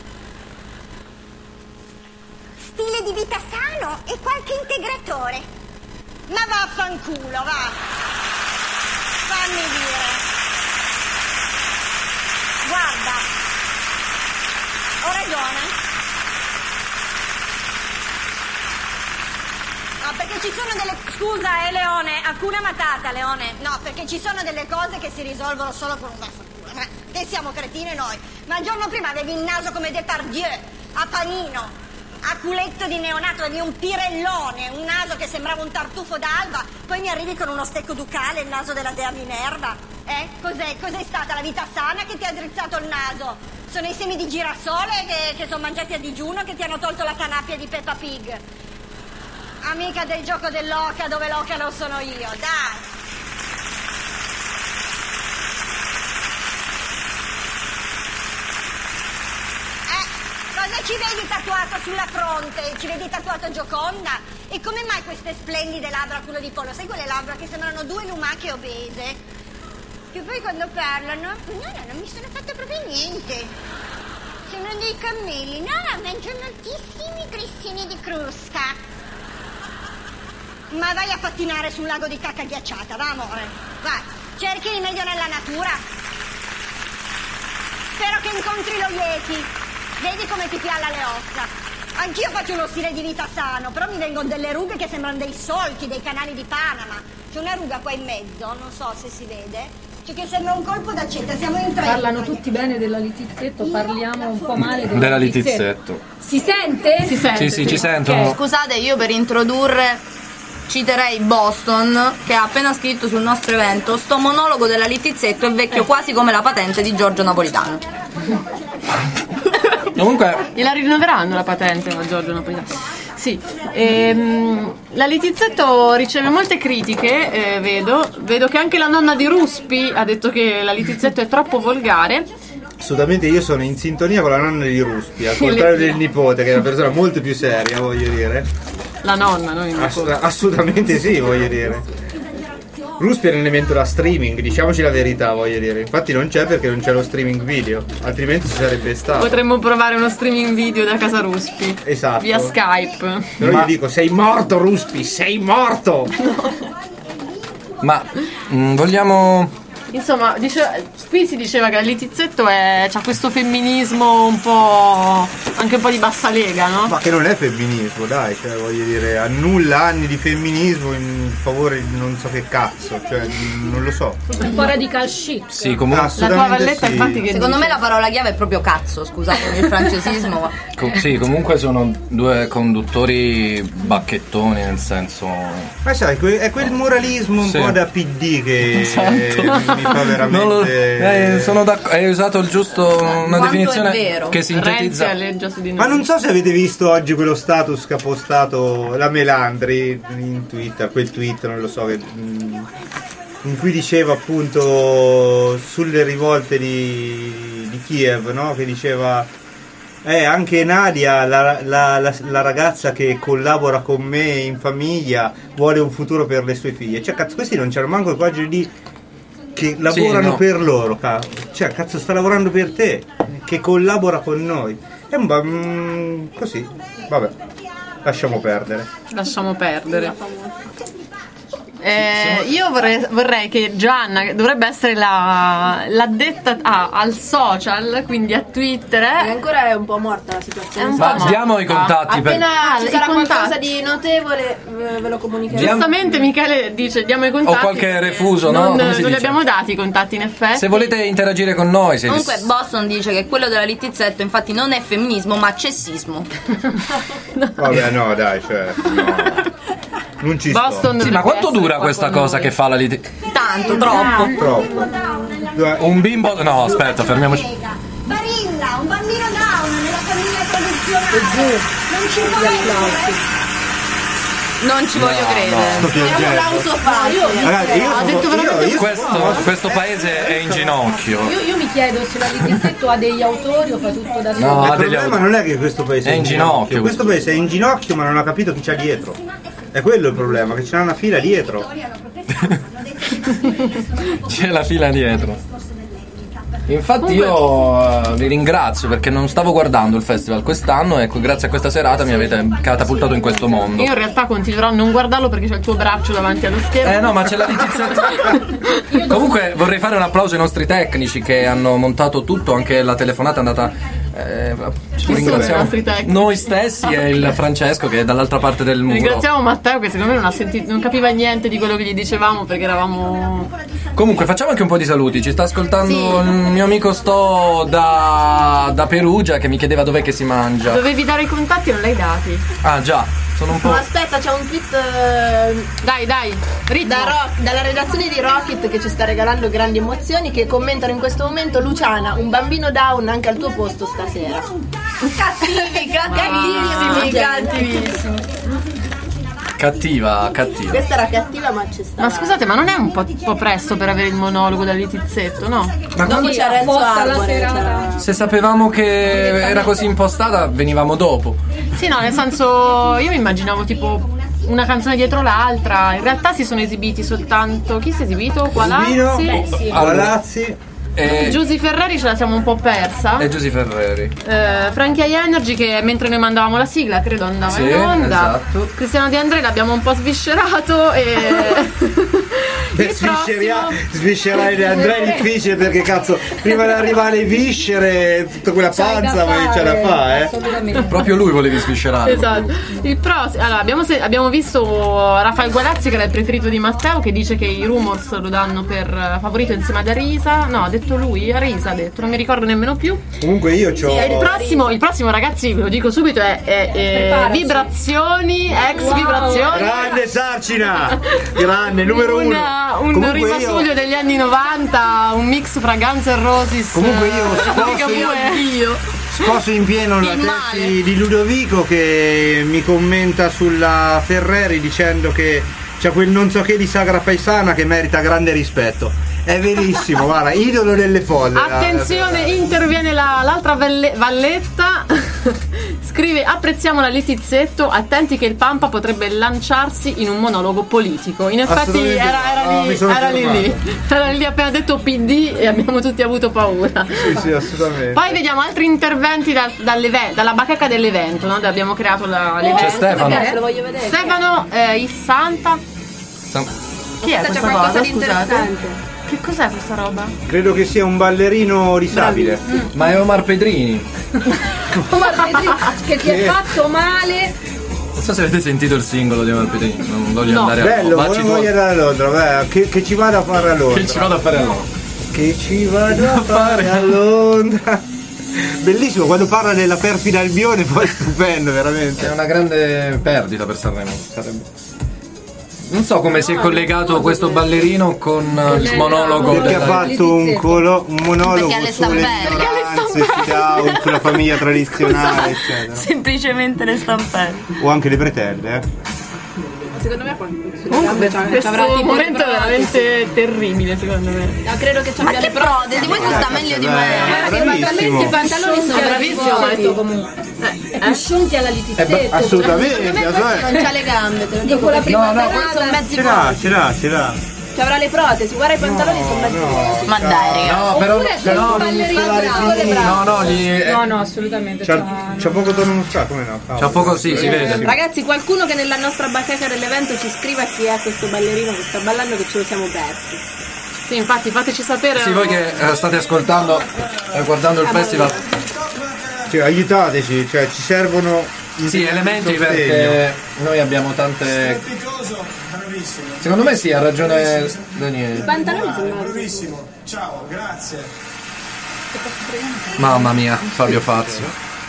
Stile di vita sano e qualche integratore. Ma vaffanculo, va. Fammi dire. Guarda, ho ragione. No, perché ci sono delle... Scusa, eh, Leone, Hakuna Matata, Leone. No, perché ci sono delle cose che si risolvono solo con un vaffanculo. Ma che siamo cretine noi? Ma il giorno prima avevi il naso come Depardieu, a panino, a culetto di neonato, avevi un pirellone, un naso che sembrava un tartufo d'alba, poi mi arrivi con uno stecco ducale, il naso della dea Minerva. Eh? Cos'è? Cos'è stata la vita sana che ti ha drizzato il naso? Sono i semi di girasole che, che sono mangiati a digiuno che ti hanno tolto la canapia di Peppa Pig. Amica del gioco dell'oca, dove l'oca lo sono io, dai! Cosa ci vedi tatuato sulla fronte? Ci vedi tatuato Gioconda? E come mai queste splendide labbra a culo di pollo? Sai quelle labbra che sembrano due lumache obese? Che poi quando parlano, no, no, non mi sono fatte proprio niente. Sembrano dei cammelli. No, no, mangio moltissimi grissini di crusca. Ma vai a pattinare sul lago di cacca ghiacciata, va amore? Vai, cerchi rimedio nella natura. Spero che incontri lo Yeti. Vedi come ti pialla le ossa. Anch'io faccio uno stile di vita sano, però mi vengono delle rughe che sembrano dei solchi, dei canali di Panama. C'è una ruga qua in mezzo, non so se si vede, cioè che sembra un colpo d'accetta. Siamo in tre. Parlano tutti bene della Litizzetto, parliamo un po' male della, della Litizzetto. Litizzetto. Si sente? Si sente. Sì, sì, ci sentono. Okay. Scusate, io per introdurre citerei Boston, che ha appena scritto sul nostro evento: sto monologo della Litizzetto è vecchio quasi come la patente di Giorgio Napolitano. Comunque gliela rinnoveranno la patente a Giorgio Napolitano. Sì, ehm, la Litizzetto riceve molte critiche, eh, vedo. Vedo che anche la nonna di Ruspi ha detto che la Litizzetto è troppo volgare. Assolutamente, io sono in sintonia con la nonna di Ruspi, al contrario del nipote, che è una persona molto più seria, voglio dire. La nonna, non il nipote. Assolut- assolutamente sì, voglio dire. Ruspi è un elemento da streaming, diciamoci la verità, voglio dire. Infatti non c'è perché non c'è lo streaming video, altrimenti ci sarebbe stato. Potremmo provare uno streaming video da casa Ruspi. Esatto. Via Skype. Però Ma... io dico, sei morto Ruspi, sei morto! No. Ma mh, vogliamo... Insomma, dice, qui si diceva che la Litizzetto è, c'ha questo femminismo un po', anche un po' di bassa lega, no? Ma che non è femminismo, dai, cioè voglio dire, annulla anni di femminismo in favore di non so che cazzo, cioè non lo so. Un po' radical chic. Sì, comunque la tua Valletta sì. infatti che Secondo dice? me la parola chiave è proprio cazzo, scusatemi il francesismo. Ma... Com- sì, comunque sono due conduttori bacchettoni, nel senso... Ma sai, que- è quel moralismo un Sì. po' da P D che Esatto. mi fa veramente... Non lo, eh, sono d'accordo, hai usato il giusto, una Quanto definizione è vero. che Renzi sintetizza. alleggia su di noi. Ma non so se avete visto oggi quello status che ha postato la Melandri in Twitter, quel tweet, non lo so, che, mh, in cui diceva appunto sulle rivolte di, di Kiev, no? Che diceva eh, anche Nadia, la, la, la, la ragazza che collabora con me in famiglia, vuole un futuro per le sue figlie. Cioè cazzo, questi non c'erano manco i quadri lì che lavorano Sì, no. per loro, cazzo. Cioè cazzo, sta lavorando per te, che collabora con noi. È un ba- mm, così, vabbè, lasciamo perdere. Lasciamo perdere. Eh, io vorrei, vorrei che Gianna, che dovrebbe essere la, l'addetta a, al social, quindi a Twitter, E eh, ancora è un po' morta la situazione. È un Ma po' morta. diamo i contatti per... Appena ci i sarà qualcosa contatti. di notevole ve ve lo comunicherò. Giustamente Michele dice diamo i contatti. O qualche refuso, no? non, Come si non li dice? abbiamo dati i contatti in effetti. Se volete interagire con noi, se Comunque Boston dice che quello della Litizzetto infatti non è femminismo ma cessismo. Vabbè, no, dai, cioè, no. Non ci Boston sto. Sì, dovrebbe ma quanto essere dura qua questa con cosa noi. che fa la lit... Tanto, troppo. Troppo. Un bimbo... No, aspetta, fermiamoci. Barilla, un bambino down nella famiglia tradizionale. e giù gli applausi. Non ci voglio No, credere. no. Sto È un applauso facile. Ragazzi, io Ha sono- detto veramente io- io Questo, sono- questo paese è in ginocchio. Io, io mi chiedo se la Littizzetto ha degli autori o fa tutto da solo. No, Il ha degli problema autori. non è che questo paese È in ginocchio. Questo paese è in ginocchio, ma non ha capito chi c'ha dietro. È quello il problema, che c'è una fila dietro. C'è la fila dietro. Infatti io eh, vi ringrazio perché non stavo guardando il festival quest'anno e grazie a questa serata mi avete catapultato in questo mondo. Io in realtà continuerò a non guardarlo perché c'è il tuo braccio davanti allo schermo. Eh no, ma c'è la Littizzetto. Comunque vorrei fare un applauso ai nostri tecnici che hanno montato tutto, anche la telefonata è andata. Eh, ci sono i ringraziamo nostri tecnici? noi stessi e il Francesco che è dall'altra parte del muro. Ringraziamo Matteo che secondo me non ha sentito, non capiva niente di quello che gli dicevamo perché eravamo. Comunque facciamo anche un po' di saluti. Ci sta ascoltando Sì. il mio amico Sto da, da Perugia che mi chiedeva dov'è che si mangia. Dovevi dare i contatti e non l'hai dati. Ah già, sono un po'. No, aspetta, c'è un tweet eh, Dai, dai, ritmo. da Rock- dalla redazione di Rocket che ci sta regalando grandi emozioni, che commentano in questo momento: Luciana, un bambino down anche al tuo posto stasera. Cattivi, Cattivissimi, cattivissimi. Cattiva, cattiva. Questa era cattiva, ma ci sta. Ma scusate, ma non è un po', un po' presto per avere il monologo da Littizzetto, no? Ma Dopo Sì, c'è Renzo apposta la Arbore. serata. c'era- se sapevamo che era così impostata venivamo dopo. Sì, no, nel senso, io mi immaginavo tipo una canzone dietro l'altra. In realtà si sono esibiti soltanto. Chi si è esibito? Rubino, Palazzi. Palazzi. E, Giusy Ferreri ce la siamo un po' persa. e Giusy Ferreri. Eh, Frankie Energy che mentre noi mandavamo la sigla credo andava Sì, in onda. esatto. Cristiano Di Andrea l'abbiamo un po' sviscerato e Per il svisceria- prossimo sviscerare le Andrea è difficile perché cazzo, prima di arrivare alle viscere, tutta quella C'hai da panza, ma c'è da fare, fare, eh. assolutamente. Proprio lui volevi sviscerare. Esatto. Il prossimo, allora abbiamo, se- abbiamo visto Rafael Gualazzi che era il preferito di Matteo che dice che i rumors lo danno per eh, favorito insieme ad Arisa. No, ha detto lui, Arisa ha detto, non mi ricordo nemmeno più. Comunque io c'ho. E il prossimo, il prossimo ragazzi, ve lo dico subito, è, è- è Preparaci. vibrazioni, ex Wow. vibrazioni. Grande Sarcina! Grande, numero uno. Una- un Comunque io- rimasuglio degli anni novanta, un mix fra Guns N' Roses. Comunque io eh, sposo- Ligabue. Sposo in pieno la Il tesi di Ludovico che mi commenta sulla Ferreri dicendo che c'è quel non so che di Sagra Paesana che merita grande rispetto. È verissimo, guarda, idolo delle folle. Attenzione, interviene la- l'altra velle- valletta. Scrive: apprezziamo la Littizzetto, attenti che il Pampa potrebbe lanciarsi in un monologo politico. In effetti Assolutamente era, no. era Ah, lì, mi sono era lì, fermato. lì. Era lì appena detto P D e abbiamo tutti avuto paura. Sì, sì, assolutamente. Poi vediamo altri interventi dal- dall'eve- dalla bacheca dell'evento, no? Dove abbiamo creato la- l'evento. C'è Stefano. Adesso lo voglio vedere. Stefano eh, il Santa. Chi è C'è questa qualcosa cosa? di Scusate. interessante. Che cos'è questa roba? Credo che sia un ballerino disabile. Ma è Omar Pedrini. Ma vedi che ti è fatto male. Non so se avete sentito il singolo di Omar Pedrini. Non voglio No. andare a Bello, Vacci voglio tu- voglio andare a Londra, beh, che, che ci vado a fare a Londra. Che ci vado a fare allora. Che ci vado a fare a Londra. Bellissimo, quando parla della perfida Albione poi è stupendo, veramente. È una grande perdita per Sanremo. Sarebbe. Non so come si è collegato questo ballerino con eh, il monologo Perché ha della... fatto un, colo- un monologo Perché alle sulle stampelle. ignoranze, down, sulla famiglia tradizionale, eccetera. Semplicemente le stampelle. O anche le bretelle, eh. Secondo me Comunque, c'avrà questo tipo momento le è veramente terribile secondo me. No, credo che ci Ma abbia che le prove. protesi, questo sta meglio di me. Bravissimo. I pantaloni sono bravissimo, bravissimi. Comunque. È più sciunti alla Littizzetto. Eh, beh, assolutamente, Secondo me assolutamente. questo non c'ha le gambe, te lo dico. Dopo la prima No, no, serata. sono mezzi Ce l'ha, ce l'ha, ce l'ha. Ci avrà le protesi, guarda i pantaloni sono mezzi vuoti. Ma dai, raga. No, però... Oppure sei no, un ballerino muscolare bravo. finito. no, no, gli... eh, No, no, assolutamente. C'ha, c'ha- c'ha poco tono muscolare, come no? C'ha poco, sì, si vede. Ragazzi, qualcuno che nella nostra bacheca dell'evento ci scriva chi è questo ballerino che sta ballando, che ce lo siamo persi. Sì, infatti fateci sapere. Sì, voi che eh, state ascoltando e guardando il festival, Cioè, aiutateci, cioè ci servono sì, elementi sostegno. perché noi abbiamo tante... Secondo me sì, ha ragione Daniele. I pantaloni sono Bravissimo, ciao, grazie. Mamma mia, Fabio Fazio.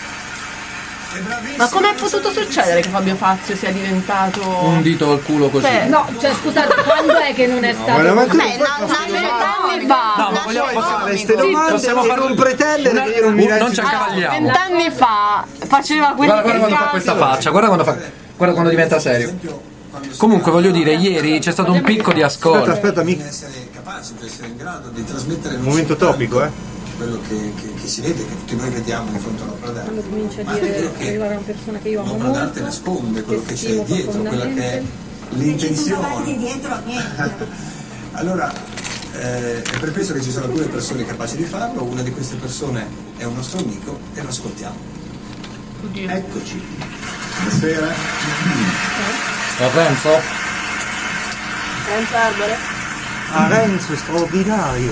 Ma com'è potuto succedere che Fabio Fazio sia diventato Un dito al culo così. Cioè, No, cioè scusate, quando è che non è stato? Guarda, ma tu Beh, no, vent'anni fa. No, ma vogliamo, possiamo, queste domande possiamo e fare non pretendere una- che io non mi un- non lanci- ci accavalliamo. Vent'anni fa faceva quelli Guarda, guarda quando fa che questa faccia, guarda quando fa. Guarda quando diventa serio. Comunque voglio dire, ieri c'è stato un picco di ascolto. Aspetta, aspetta, mi... essere capaci, cioè essere in grado di trasmettere momento topico, eh. quello che, che, che si vede, che tutti noi vediamo di fronte all'opera d'arte. Quando comincia a Ma anche dire quello che che arriva una persona che io amo l'opera d'arte molto, nasconde, quello che, c'è stimo dietro, quella che è l'intenzione. dietro niente. Allora, eh, è per questo che ci sono alcune persone capaci di farlo, una di queste persone è un nostro amico e lo ascoltiamo. Oddio. Eccoci. Buonasera. Lo penso? Renzo Arbore? Ah, Renzo è straordinario.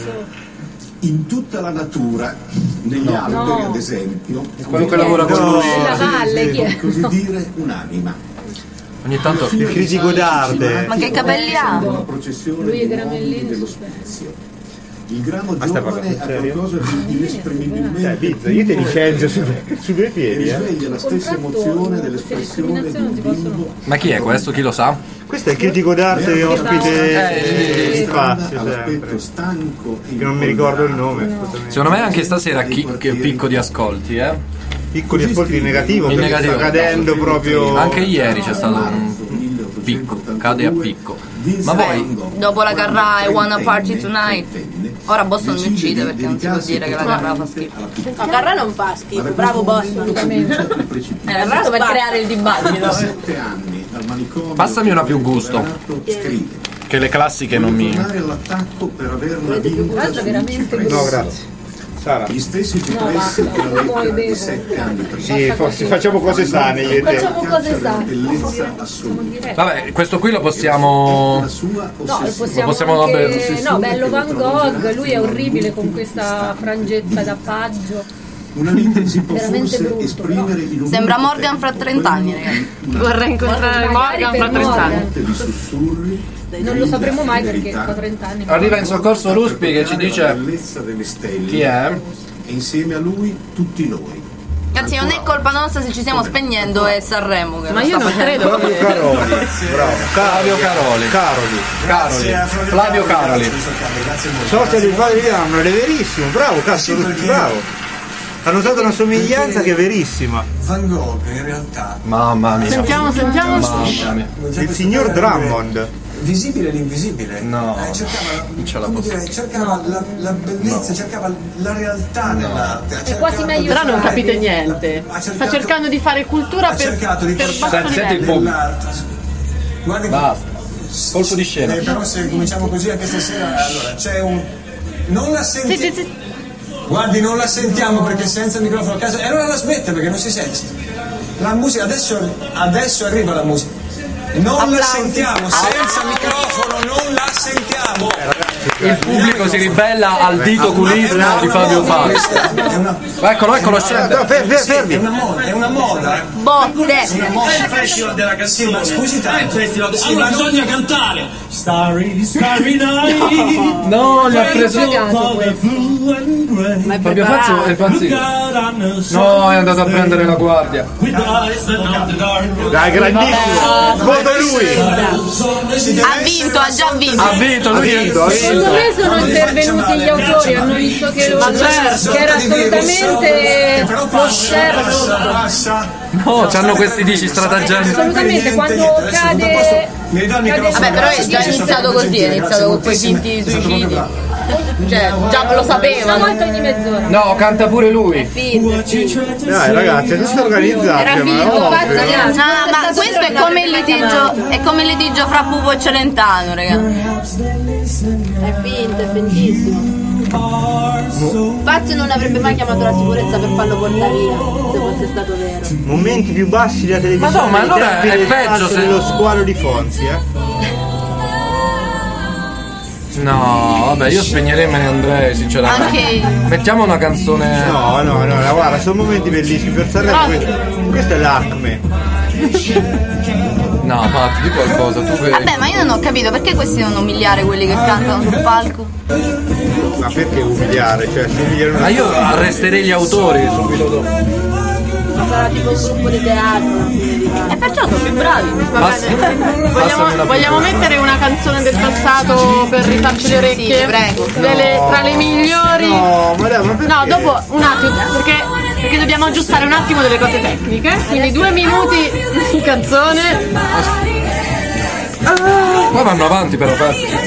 In tutta la natura, negli No. alberi No. ad esempio, Quello che lavora con lui. Nella valle, chi è? così dire, un'anima. Ogni tanto. Il critico d'arte. Ma che capelli ha? Una processione Lui è di Gramellini, uomini dello super. spazio. Il grano Ma stai giovane parlando ha serio? qualcosa di inesprimibilmente Cioè, Bizzo, io ti licenzio su, su due piedi, eh. risveglia la stessa emozione dell'espressione di un bimbo. Ma chi è questo? Chi lo sa? Questo è il critico d'arte ospite Eh, di Fazio, all'aspetto sempre. stanco e Che non mi ricordo il nome. Secondo me anche stasera chi, che picco di ascolti, eh? Piccoli ascolti in negativo, In perché negativo. sta cadendo proprio. Anche ieri c'è stato un picco, cade a picco. Ma voi? Dopo la Carrà I Wanna Party Tonight. Ora Boston mi uccide perché non si può dire che la Carrà fa schifo. La Carrà non fa schifo, bravo Boston. È lavораto per creare il dibattito. Sette anni dal manicomio. Passami una più gusto. Scrive. Che le classiche non mi. Tornare all'attacco per averla vinta Guarda, su veramente Cipres. No, grazie. Sara. Gli stessi No, Cipressi basta, della non lettera poi di bevo. sette anni prima. Sì, forse facciamo cose sane io e te. Facciamo cose sane. Bellezza assoluta. Vabbè, questo qui lo possiamo. La sua No, lo ossessione. possiamo, possiamo, anche... vabbè, No, bello Van Gogh, lui è orribile con questa frangetta d'appaggio. Una lite si può Veramente forse brutto, esprimere in un Sembra unico Morgan fra tempo, trenta anni, quello ragazzi. di una Vorrei incontrare Magari Morgan per fra trenta anni. Morgan. notte di sussurri. Non lo sapremo mai perché verità, fa trenta anni. Arriva in soccorso Ruspi che ci la dice bellezza delle stelle. chi è. E insieme a lui tutti noi. Ragazzi, non è colpa nostra se ci stiamo spegnendo, è Sanremo che Ma lo io sta non facendo. credo Flavio che... Caroli. Bravo. Flavio Caroli. Caroli. Caroli. Flavio Caroli. Socia di Flavio Caroli, è verissimo. Bravo, cazzo, bravo. Ha notato una somiglianza che è verissima. Van Gogh in realtà Mamma mia. Sentiamo, sentiamo. Mamma mia. Il signor Drummond. visibile l'invisibile. No, eh, cercava, non ce la come posso. dire, cercava la, la bellezza, No. cercava la realtà nell'arte. È quasi meglio. Però non capite niente. Sta cercando di fare cultura Ha per, cercato di per portare basso Senti il livello. pubblico. nell'arte. Guardi, Basta. Colpo di scena. eh, però se cominciamo così anche stasera, allora c'è un. Non la senti. Sì, sì, sì. Guardi, non la sentiamo perché senza il microfono a casa. E allora la smette perché non si sente. La musica, adesso, adesso arriva la musica. Non la sentiamo, senza microfono non la sentiamo. Il pubblico si ribella al ditoculismo di Fabio Fausto. È una, Eccolo, eccolo, scende. No, fer- fer- sì, è fermi. una moda, è una moda. Botte! È una moda. il festival della canzone. Sì, ma scusi tanto. Eh, festival- Sì, allora ma non- bisogna cantare. Starry, starry night. No, gli ha preso. pagato Ma è Fabio Fazio è preparato. impazzito. No, è andato a prendere la guardia. Dai, grandissimo. Vota lui. Ha vinto, ha già vinto. Ha vinto, lui Ha vinto, ha Secondo me sono intervenuti gli autori, hanno visto che, lo, che era assolutamente lo share. No, c'hanno questi dici stratagemmi. Assolutamente, quando cade. Vabbè, però è già iniziato così, è iniziato con quei finti suicidi. Cioè, già lo Una sapevano. volta ogni mezz'ora. No, canta pure lui. Dai, ragazzi, è tutto organizzato. Era ma finto, no, fazio, però- ragazzi. No, ma questo è come il litigio, è come il litigio fra Pupo e Celentano, raga. È finto, è fintissimo. Fazio non avrebbe mai chiamato la sicurezza per farlo portare via, se fosse stato vero. Momenti più bassi della televisione. Ma no, ma ai allora tempi è del peggio calcio se- dello squalo di Fonzi, eh. No, vabbè, io spegnerei e me ne andrei, sinceramente. Anche io. Mettiamo una canzone. No, no, no, guarda, sono momenti bellissimi per Sanremo. Questo, questo è l'Acme. No, Pat, di qualcosa, tu che. Vabbè, ma io non ho capito perché questi devono umiliare quelli che cantano sul palco. Ma perché umiliare? Cioè, si umiliano Ma io arresterei gli autori subito dopo. Ma sarà tipo un gruppo di teatro. E perciò sono più bravi. Passi- passami una Vogliamo, vogliamo piccola. mettere una canzone del passato per rifarci le orecchie? Sì, prego. Delle- tra le migliori. No, ma dai, ma perché? No, dopo un attimo, perché perché dobbiamo aggiustare un attimo delle cose tecniche. Quindi due minuti di canzone. Poi vanno avanti però, Patti.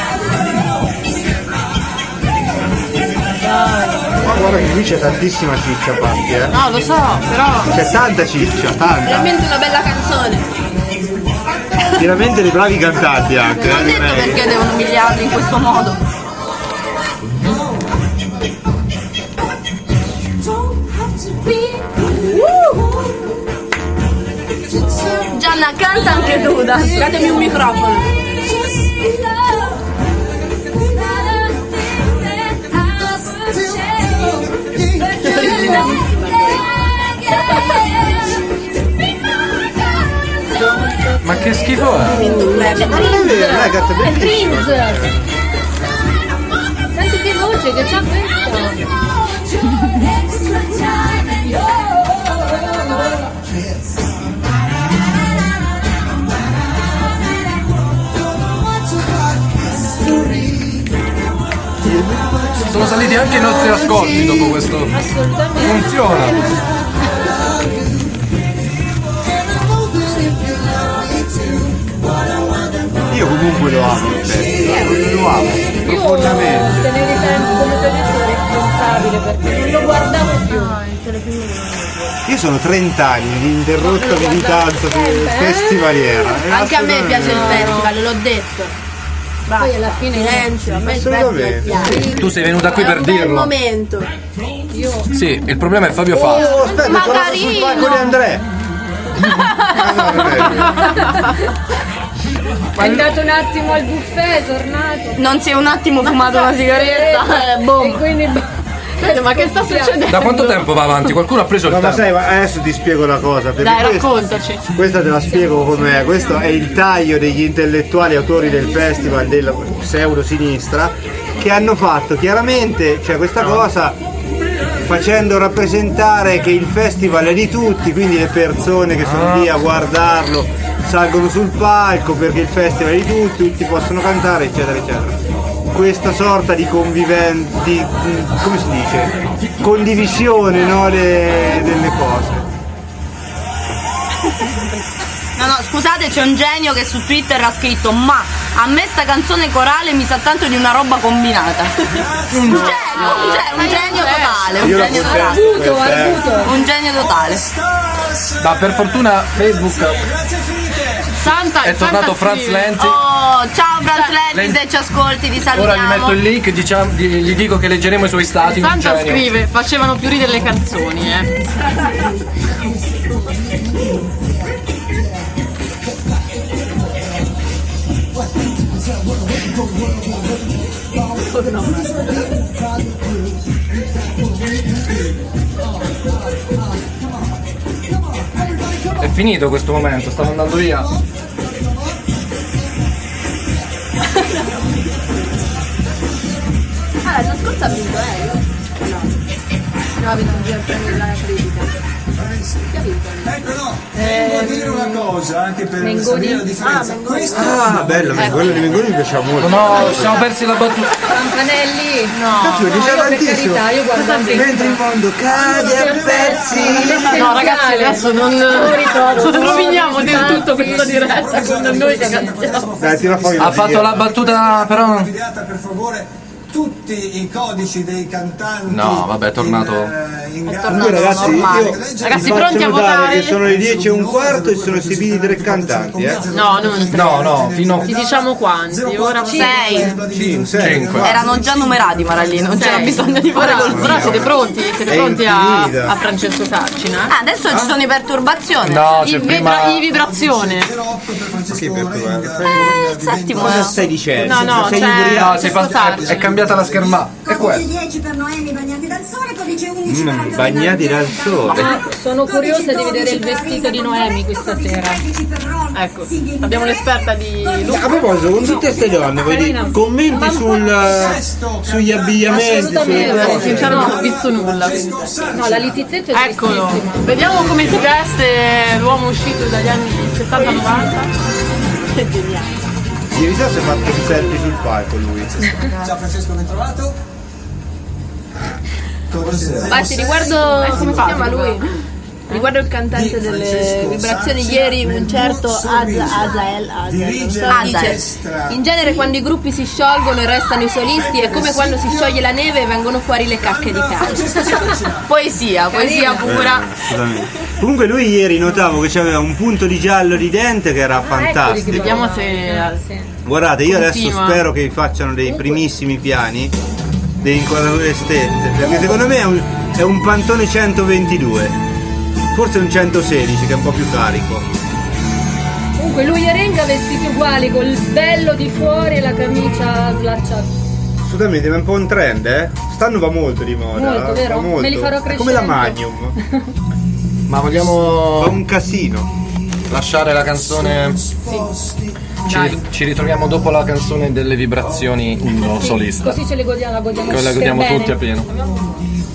Ma guarda che qui c'è tantissima ciccia, Patti, eh. No, lo so, però. C'è tanta ciccia, tanta. Veramente una bella canzone. Veramente dei bravi cantanti anche. Non ho detto perché devono umiliarli in questo modo. Gianna, canta anche tu, dai. Datemi un microfono. Ma che schifo è? È Prince. Senti che voce che c'ha questo. Sono saliti anche i nostri ascolti dopo questo. Assolutamente. Funziona. Io comunque lo amo il festival, lo amo profondamente. Io tenevo i tempi, come ti ho detto, responsabile perché non lo guardavo più. Io sono trenta anni di interrotta militanza festivaliera. Anche a me piace il festival, l'ho detto. Poi alla fine silenzio, a me il festival piace. Tu sei venuta qui per È un bel dirlo. momento. Io Sì, il problema è Fabio Fausto. Oh, aspetta, Ma ho parlato sul carino. palco di Andrea. Ah, no, non è vero. è andato un attimo al buffet, è tornato. Non si è un attimo fumato una sigaretta. Eh, boom. E quindi Aspetta, ma che sta succedendo? Da quanto tempo va avanti? Qualcuno ha preso il No, ma tempo. sai, ma adesso ti spiego la cosa. Perché Dai, questo- raccontaci. Questa te la spiego com'è. Questo è il taglio degli intellettuali autori del festival della pseudo-sinistra che hanno fatto chiaramente, cioè questa cosa facendo rappresentare che il festival è di tutti, quindi le persone che sono lì a guardarlo salgono sul palco perché il festival è di tutti, tutti possono cantare, eccetera, eccetera. Questa sorta di conviventi, come si dice? Condivisione, no, le- delle cose. No, no, scusate, c'è un genio che su Twitter ha scritto: ma a me sta canzone corale mi sa tanto di una roba combinata. Un genio, un genio, un genio totale, un Io la genio contesto totale. questa, eh. Un genio totale. Ma per fortuna Facebook Santa, è tornato Santa Franz scrive. Lenti. Oh, ciao Franz Lenti, Lenti. se ci ascolti ti salutiamo. Ora gli metto il link, diciamo, gli gli dico che leggeremo i suoi stati. Un Santa genio. scrive, facevano più ridere le canzoni, eh. È finito questo momento, stavo andando via. Ah, l'anno scorso ha vinto, eh? io? No. No, ha vinto il premio della critica. Chi ha vinto? Ecco, no, vengo a dire una cosa anche per Mengoni. sapere la differenza. Ah, Mengoni. Questo Ah, bello, quello di Mengoni mi piaceva molto. No, ci siamo persi la battuta. Campanelli. No. Cazzo, mi piaceva io per tantissimo. carità, io guardavo Mentre il mondo cade a pezzi. No, ragazzi, adesso non, non roviniamo del tutto questa diretta con noi che cantiamo. Dai, tira fuori Ha fatto la battuta però. Invidiata, per favore, tutti i codici dei cantanti. No, vabbè, è tornato. In, eh, in gara. Comunque, ragazzi, normale. io Ragazzi, vi faccio pronti a notare votare? che sono le dieci e un quarto e sono esibiti tre cantanti, eh? No, non No, no, fino ti diciamo quanti. Ora Sei. Cinque, sei. Cinque. Erano già numerati, Maralli, non c'era sei. bisogno di fare Ora, col però siete pronti? Siete È pronti a, infinita. a Francesco Carcina? Ah, adesso ci sono i perturbazioni. No, I, c'è vibra- prima. i vibrazione. Che perturbante. Eh, il settimo. Cosa stai dicendo? No, no, sei cioè- imburiato? No, si fa- è, è cambiata la schermata. È questo. dieci per Noemi bagnati dal sole, codice undici per Mm, Antonella bagnati dal sole. Ah, sono curiosa di vedere il vestito di Noemi questa sera. Ecco, abbiamo l'esperta di Luca. A proposito, con tutte queste donne, vuoi dire, commenti sul, sugli abbigliamenti, sulle Assolutamente. Eh, cose. sincero non ho visto nulla. quindi. No, la litizzetto è Eccolo, tristissima. vediamo come si veste l'uomo uscito dagli anni settanta novanta. Che geniale. Ieri sera si è fatto un selfie sul palco lui. Ciao Francesco, ben trovato. Infatti riguardo, come si chiama lui? Riguardo il cantante delle vibrazioni, ieri un certo Azael, Azael, Azael dice: in genere quando i gruppi si sciolgono e restano i solisti è come quando si scioglie la neve e vengono fuori le cacche di cane. Poesia, poesia pura. Eh, Comunque lui ieri notavo che c'aveva un punto di giallo di dente che era fantastico. Vediamo se Guardate, io continua. adesso spero che facciano dei primissimi piani, delle inquadrature stette, perché secondo me è un, è un Pantone centoventidue. Forse un centosedici che è un po' più carico. Comunque lui e Renga vestiti uguali, col bello di fuori e la camicia slacciata. Assolutamente, ma è un po' un trend, eh? Stanno va molto di moda. Molto, va vero? molto. Me li farò È crescere come la anche. Magnum. Ma vogliamo Fa un casino. lasciare la canzone? Ci, ci ritroviamo dopo la canzone delle vibrazioni, uno solista. Così ce le godiamo, la godiamo. Che la per godiamo bene. tutti a pieno.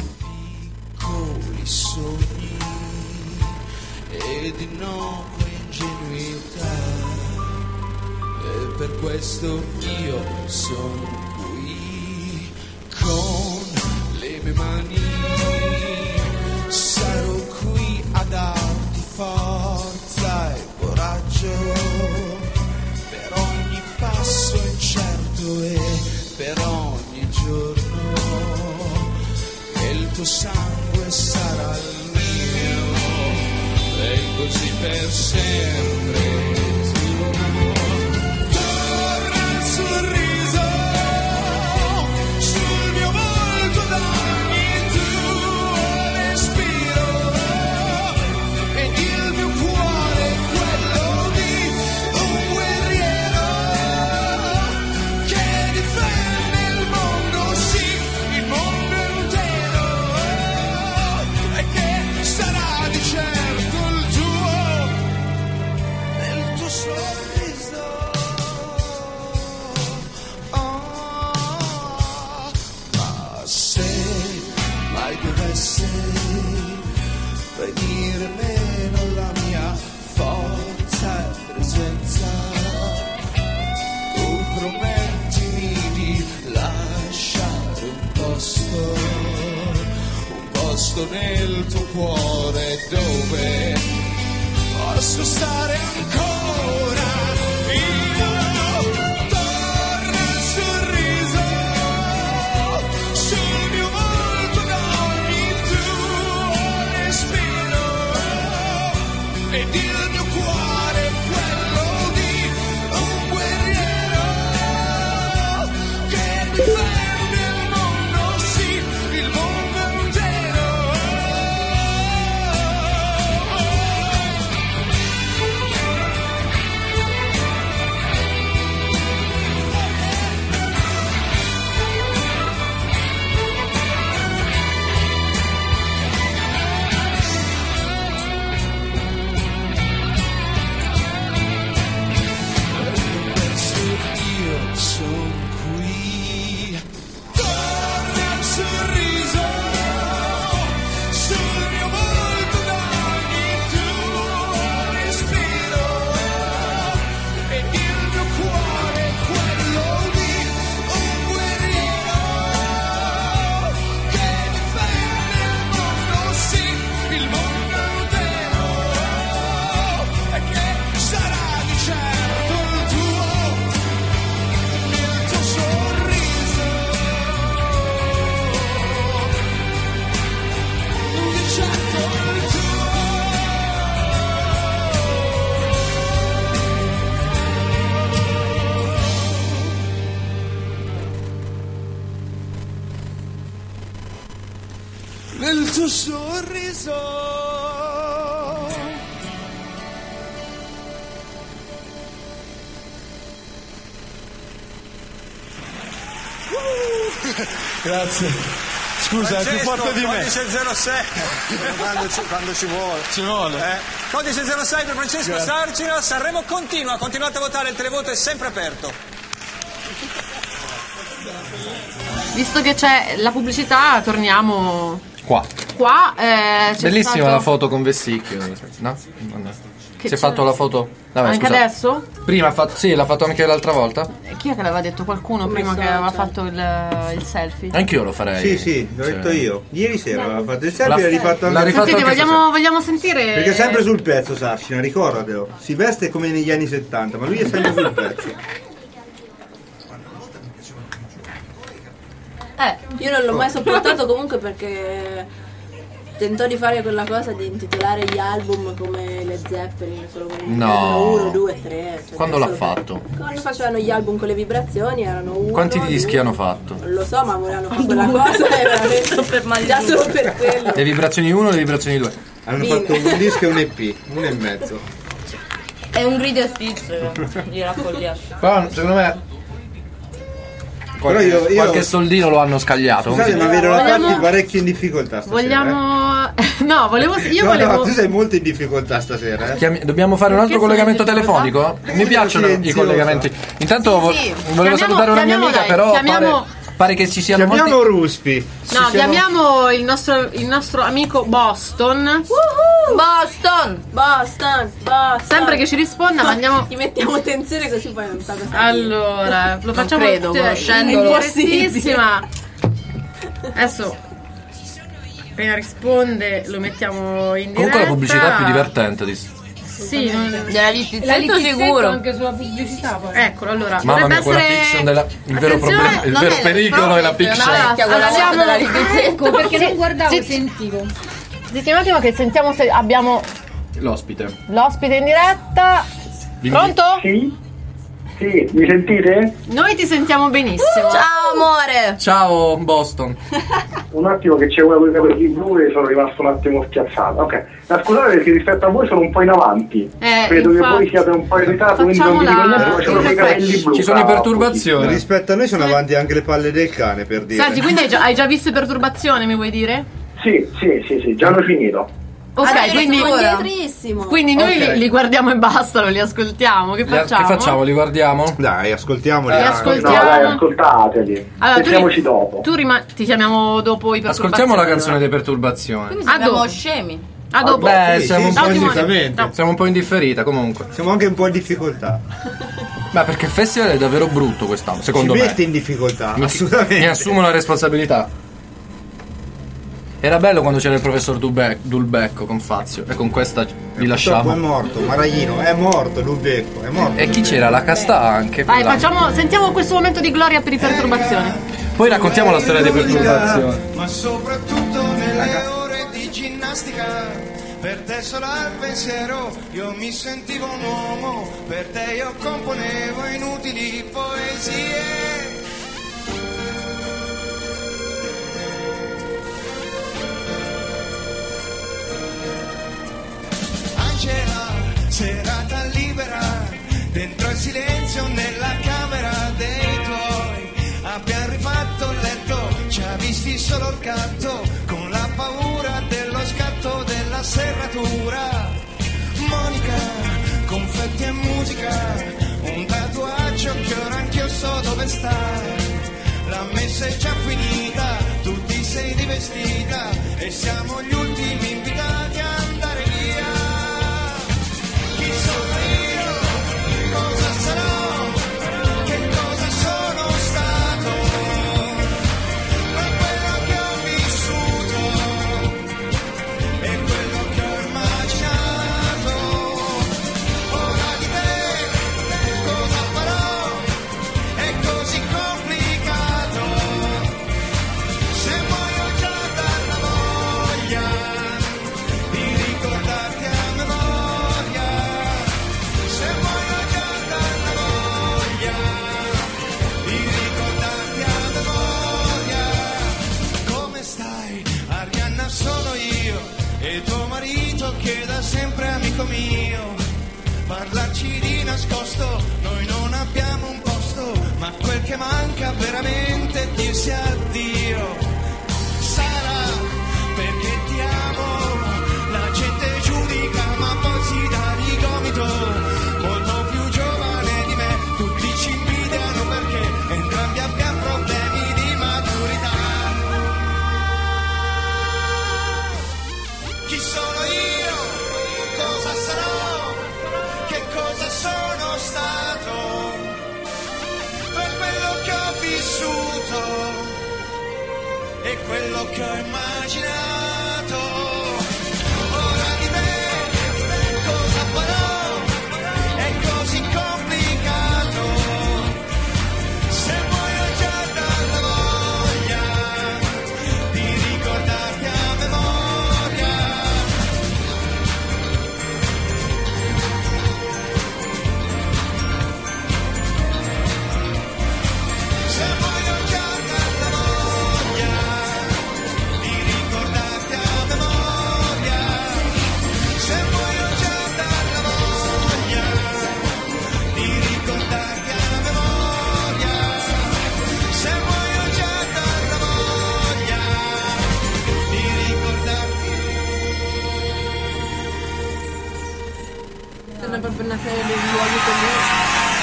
E di innocua ingenuità, e per questo io sono qui con le mie mani, sarò qui a darti forza e coraggio per ogni passo incerto e per ogni giorno, e il tuo sangue sarà il mio e così per sempre. Torna il sorriso sul mio volto ad ogni tuo respiro, ed il mio cuore è quello di un guerriero che difende il mondo, sì, il mondo intero, e che sarà di certo il tuo, nel tuo sorriso. Oh, ma se mai dovesse venire meno la mia forza e presenza, tu promettimi di lasciare un posto, un posto nel tuo cuore dove posso stare ancora. Io torna il sorriso sul mio volto ad ogni tuo respiro, ed il mio cuore è quello di un guerriero che difende il mondo, sì, il mondo intero. Io sono qui. Torna il sorriso sul mio volto ad ogni tuo respiro, ed il mio cuore è quello di un guerriero che difende il mondo, sì, il mondo intero, e che sarà di certo il tuo, il tuo sorriso, di certo il tuo. Nel tuo sorriso. Grazie. Scusa, è più forte di me. Codice zero sei. quando, ci, quando ci vuole. Ci vuole. Eh. Codice zero sei per Francesco Grazie. Sarcina. Sanremo continua, continuate a votare, il televoto è sempre aperto. Visto che c'è la pubblicità, torniamo Qua. qua. Eh, c'è Bellissima stato- la foto con Vessicchio, no? Non è. si è fatto la foto. Vabbè, anche scusate. adesso? Prima ha fatto, sì, l'ha fatto anche l'altra volta. Eh, Chi è che l'aveva detto? Qualcuno prima che aveva fatto il, il selfie? Anch'io lo farei. Sì, sì, l'ho detto io. Ieri sera aveva fatto il selfie L'ha- e l'ha rifatto l'ha anche rifatto Sentite, anche vogliamo, vogliamo sentire. Perché è sempre sul pezzo Sashina, ricordatelo. Si veste come negli anni settanta, ma lui è sempre sul pezzo. Eh, io non l'ho mai sopportato comunque perché tentò di fare quella cosa di intitolare gli album come le Zeppelin, solo come No. uno, due, tre. Cioè Quando l'ha solo per- fatto? Quando facevano gli album con le vibrazioni erano uno. Quanti dischi due, hanno fatto? Non lo so, ma volevano fare quella cosa e veramente per già solo per quello. Le vibrazioni uno e le vibrazioni due. Hanno Bim. fatto un disco e un E P, uno e mezzo. È un grido stizzo, li raccogliamo. Però secondo me Però qualche, io- io- qualche soldino lo hanno scagliato. Scusate, così. ma vedo la Vogliamo- Patti parecchio in difficoltà stasera. Vogliamo. No, volevo. Io No, volevo. no, tu sei molto in difficoltà stasera, eh. Chiami- dobbiamo fare un altro Perché collegamento sono in telefonico? Mi piacciono i silenziosa. collegamenti. Intanto vo- sì. volevo Chiamiamo- salutare una mia chiamiamo, amica, dai, però chiamiamo- pare, pare che ci siano molti. Chiamiamo Ruspi. No, Ci siamo- chiamiamo il nostro, il nostro amico Boston. Boston! Boston! Boston! Sempre che ci risponda, ma andiamo. Ti mettiamo tensione così poi non sa cosa dire. Allora, lo facciamo credo, cioè, conoscendolo. in direttissima. Adesso appena risponde lo mettiamo in diretta. Comunque la pubblicità è più divertente di. Sì, non... Della La littizzetto littizzetto sicuro. anche sulla pubblicità poi. Eccolo, allora. Mamma mia, dovrebbe quella essere... fiction della. Il vero Attenzione, problema, il non vero è pericolo è la proprio, fiction. no, vecchia, quella Allora, volta della siamo- littizzetto. Ecco, perché non guardavo, Sì. sentivo. Zitti un attimo che sentiamo se abbiamo L'ospite. l'ospite in diretta. Dimmi. Pronto? Sì? Sì, mi sentite? Noi ti sentiamo benissimo. Ciao amore. Ciao Boston. Un attimo che c'è una con i capelli blu e sono rimasto un attimo spiazzato. Ok, ma scusate perché rispetto a voi sono un po' in avanti. Eh, Credo infatti. che voi siate un po' in ritardo, quindi non vi dico Facciamola- niente, ma c'ho proprio i capelli blu. Ci sono fra perturbazioni. pochissimo. Rispetto a noi sono avanti anche le palle del cane, per dire. Senti, quindi hai già, hai già visto perturbazione, mi vuoi dire? Sì, sì, sì, sì, già hanno finito. Ok, Adesso quindi, sono dietrissimo. quindi noi Ok. li, li guardiamo e basta, non li ascoltiamo. Che Li- facciamo? Che facciamo? Li guardiamo? Dai, ascoltiamoli. Li anche. ascoltiamo. No, dai, ascoltateli. Allora, tu, Pensiamoci ri- dopo. tu rima- ti chiamiamo dopo i perturbazioni. Ascoltiamo la canzone dei perturbazioni. Quindi A siamo dopo. scemi. A dopo. Beh, Sì, siamo sì, un po' in Ottimo. assolutamente. No. Siamo un po' in differita comunque. Siamo anche un po' in difficoltà. Ma perché il festival è davvero brutto quest'anno, Ci secondo me. mette in difficoltà, Mi- assolutamente. Mi assumo la responsabilità. Era bello quando c'era il professor Dulbe- Dulbecco con Fazio e con questa vi Purtroppo è lasciamo. morto, Maraglino è morto, Lubecco è morto. E chi c'era? La Castà anche. Vai, quella. facciamo, sentiamo questo momento di gloria per i perturbazioni. Poi raccontiamo la storia dei perturbazioni. Ma soprattutto nelle ore di ginnastica, per te solo al pensiero io mi sentivo un uomo, per te io componevo inutili poesie. Angela, serata libera, dentro il silenzio nella camera dei tuoi, abbiamo rifatto il letto, ci ha visti solo il gatto, con la paura dello scatto della serratura. Monica, confetti e musica, un tatuaggio che ora anch'io so dove sta, la messa è già finita, tu ti sei rivestita e siamo gli ultimi invitati a andare via. Chi sono io? Cosa sarò? Che cosa sono stato? Per quello che ho vissuto e quello che ho immaginato. Ora di te cosa farò? È così complicato. Se muoio già dalla voglia vissuto e quello che ho immaginato. Ora di me cosa farò? È così complicato. Se muoio già dalla voglia di ricordarti a memoria. Se muoio già dalla voglia di ricordarti a memoria. Se muoio già dalla voglia di ricordarti a memoria. Se muoio già dalla voglia di ricordarti. Sembra proprio una serie di luoghi comuni.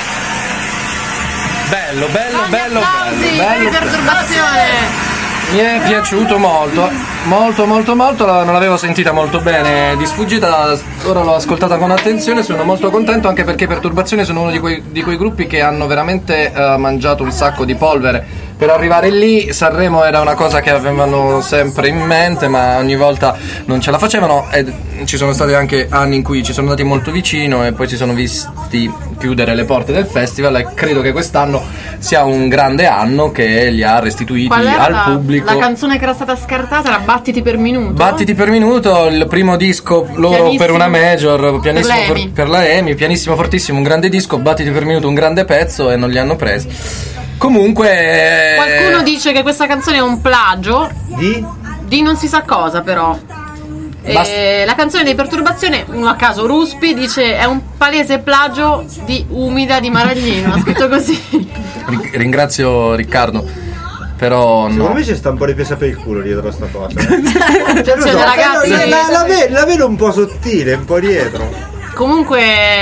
Bello, bello, bello, Applausi, bello, bello. perturbazione. Mi è piaciuto molto, molto, molto, molto. la- Non l'avevo sentita molto bene di sfuggita, ora l'ho ascoltata con attenzione. Sono molto contento anche perché Perturbazione sono uno di quei, di quei gruppi che hanno veramente eh, mangiato un sacco di polvere per arrivare lì. Sanremo era una cosa che avevano sempre in mente, ma ogni volta non ce la facevano. E ci sono stati anche anni in cui ci sono andati molto vicino e poi si sono visti chiudere le porte del festival. E credo che quest'anno sia un grande anno che li ha restituiti Qual era al la, pubblico. la canzone che era stata scartata? Era Battiti per minuto. Battiti per minuto, il primo disco loro Pianissimo. per una major, pianissimo Per la for- EMI. per la EMI, pianissimo fortissimo, un grande disco, Battiti per minuto, un grande pezzo e non li hanno presi. Comunque Qualcuno dice che questa canzone è un plagio Di? di non si sa cosa, però. Basta. E la canzone di Perturbazione, uno a caso, Ruspi, dice è un palese plagio di Umida di Maraglino. Ha scritto così. ri- ringrazio Riccardo, però Secondo no. me c'è sta un po' di pesa per il culo dietro a sta cosa. eh. Cioè, Non so, ragazzi, la, la- la ve- la vedo un po' sottile, un po' dietro. Comunque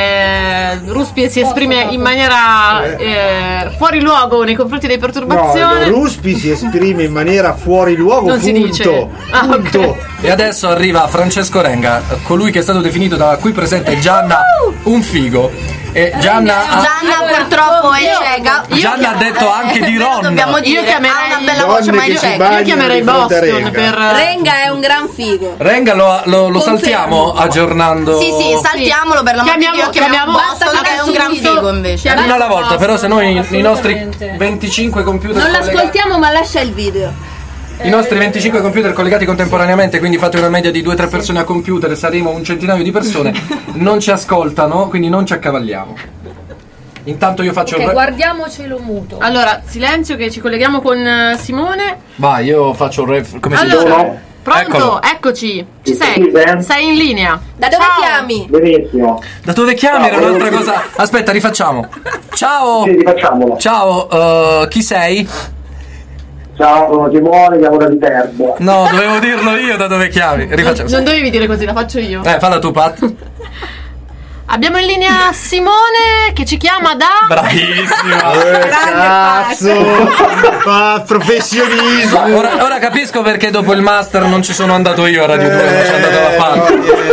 Ruspi si esprime in maniera eh, fuori luogo nei confronti dei No, Perturbazione. no, Ruspi si esprime in maniera fuori luogo, Non si punto. dice. Ah, ok. Punto. E adesso arriva Francesco Renga, colui che è stato definito da qui presente Gianna un figo. E Gianna ha, Gianna purtroppo è cieca. Gianna ha detto anche di Ron. Dobbiamo dire, Io chiamerei- ha una bella voce, Donne ma è che si cieca. bagnano Io chiamerei di fronte a Boston Renga. per Renga è un gran figo. Renga lo, lo- lo Confermo. saltiamo aggiornando Sì, sì, saltiamolo per la Chiamiamo- io chiamiamo chiamiamo- Boston che è un gran subito. figo invece. Chiamiamo- una alla volta, però se noi i, i nostri Assolutamente. venticinque computer Non collegati- l'ascoltiamo, ma lascia il video. i nostri venticinque computer collegati contemporaneamente, quindi fate una media di due tre persone a computer e saremo un centinaio di persone, non ci ascoltano, quindi non ci accavalliamo. Intanto io faccio Ok, il re- guardiamocelo muto. Allora, silenzio che ci colleghiamo con eh, Simone. vai, io faccio il ref, come si Allora, dice? pronto? Eccolo. Eccoci. Ci Sì, sei? ben. Sei in linea. Da dove Ciao. chiami? Benissimo. Da dove chiami? Era un'altra cosa. Aspetta, rifacciamo. Ciao. Sì, rifacciamolo. Ciao, eh, chi sei? Ciao, sono Simone, chiamo da Viterbo. No, dovevo dirlo io da dove chiami. Rifacciamo. Non dovevi dire così, la faccio io. Eh, falla tu, Pat. Abbiamo in linea Simone che ci chiama da Bravissima. Eh, cazzo! Ma professionismo! Ora, ora capisco perché dopo il master non ci sono andato io a Radio due, non c'è andato la Pat.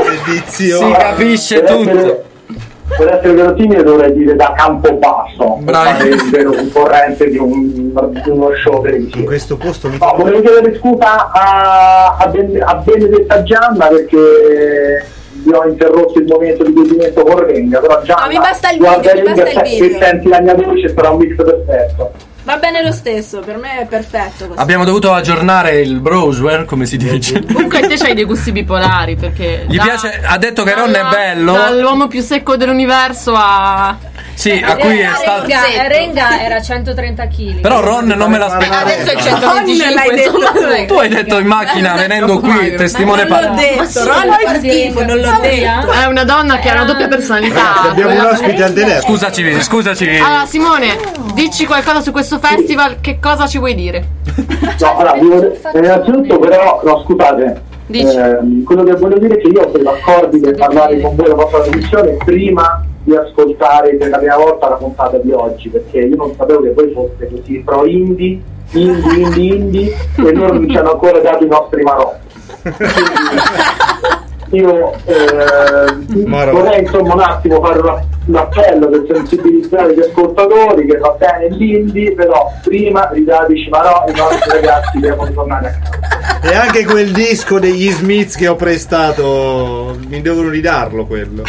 Si Pat. capisce Per tutto. essere- Per essere verosimile dovrei dire da Campobasso, Bravi. per fare il vero concorrente di, un, di uno show In televisivo. questo posto mi No, volevo chiedere scusa a, a, Ben- a Benedetta Gianna perché vi ho interrotto il momento di godimento con Renga, però Gianna, No, mi basta il guarda video, mi Renga basta il e video. senti la mia voce, sarà un mix perfetto. Va bene lo stesso, per me è perfetto così. Abbiamo dovuto aggiornare il browser, come si dice. Comunque te c'hai dei gusti bipolari perché Gli da- piace, ha detto che Ron è dalla- bello. Dall'uomo più secco dell'universo a Sì, a cui è stato. Renga, Renga era centotrenta chili. Però Ron non me l'aspettavo. Adesso è L'hai centoventicinque, detto insomma. tu. Tu hai detto in macchina venendo qui, testimone Non l'ho Pat. detto, Ron fa schifo, non l'ho detto. è una donna che ha una doppia personalità. Abbiamo un ospite al telefono. Scusaci, scusaci. Allora Simone, dici qualcosa su questo festival, che cosa ci vuoi dire? No, allora, devo- innanzitutto però, no scusate, Dici. ehm, quello che voglio dire è che io ho preso accordi per parlare con voi la vostra trasmissione prima di ascoltare per la prima volta la puntata di oggi, perché io non sapevo che voi foste così pro indie, indie, indie, indie, e loro non ci hanno ancora dato i nostri marotti. io eh, vorrei insomma un attimo fare una, un appello per sensibilizzare gli ascoltatori che va bene l'indie, però prima ridateci, ma no, i nostri ragazzi devono tornare a casa. E anche quel disco degli Smiths che ho prestato, mi devono ridarlo quello.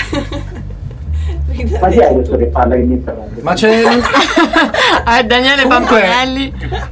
Ma chi è questo che parla che mi Ma c'è eh, Daniele Pampanelli.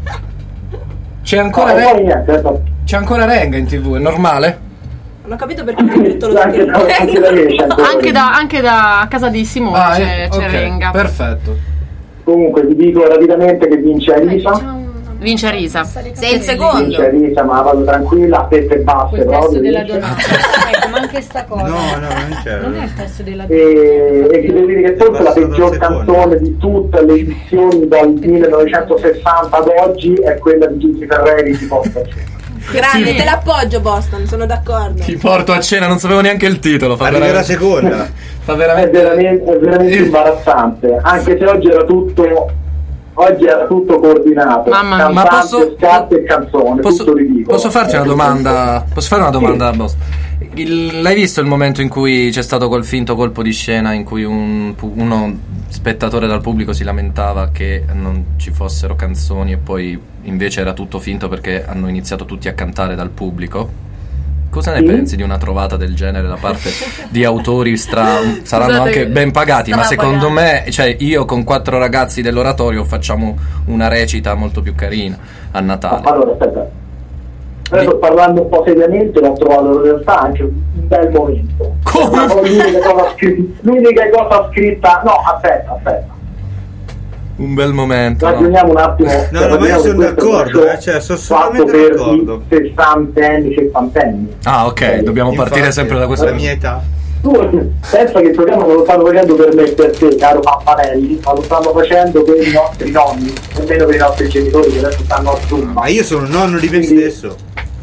C'è ancora no, Renga. Niente, c'è ancora Renga in tv, è normale? Non ho capito perché ho detto lo anche, da, anche, da me, anche, da, anche da casa di Simone ah, c'è, eh, c'è okay, Renga. Perfetto. Comunque vi dico rapidamente che vince Arisa. Vince Arisa. Sei il secondo. Vince Arisa, ma vado tranquilla, a tette basse Quel proprio. testo della donna. Ecco, ma anche sta cosa. No, no, non c'è. Non è il testo della donna. E, e vi devo dire che forse la peggior canzone di tutte le edizioni dal millenovecentosessanta ad oggi è quella di Giussi Ferreri di Porta a Cena. Grande, te l'appoggio Boston, sono d'accordo. Ti porto a cena, non sapevo neanche il titolo. Fa Arriva la seconda. Fa veramente, è veramente, è veramente imbarazzante, anche se oggi era tutto oggi era tutto coordinato. Mamma Cantante, ma posso, scarpe e canzone, posso, tutto ridicolo. Posso farti una domanda? Posso fare una domanda a Boss? Il, l'hai visto il momento in cui c'è stato quel finto colpo di scena in cui un, uno spettatore dal pubblico si lamentava che non ci fossero canzoni e poi invece era tutto finto perché hanno iniziato tutti a cantare dal pubblico? Cosa ne sì? pensi di una trovata del genere da parte di autori stra... saranno Scusate, anche ben pagati, ma secondo pagati. me, cioè io con quattro ragazzi dell'oratorio facciamo una recita molto più carina a Natale. No, allora aspetta, adesso parlando un po' seriamente l'ho trovato in realtà anche un bel momento. Come? L'unica cosa scritta, l'unica cosa scritta no aspetta aspetta Un bel momento. ragioniamo No. un attimo. No, no, ma io sono d'accordo, eh, cioè, sono fatto assolutamente per d'accordo. i sessantenni, settantenni. Ah, ok, Eh, dobbiamo Infatti, partire sempre da questa la mia età. Tu pensa che il programma non lo stanno facendo per me e per te, caro Pampanelli, ma lo stanno facendo per i nostri nonni, nemmeno per i nostri genitori che adesso stanno a Zoom. Ma io sono nonno di me stesso.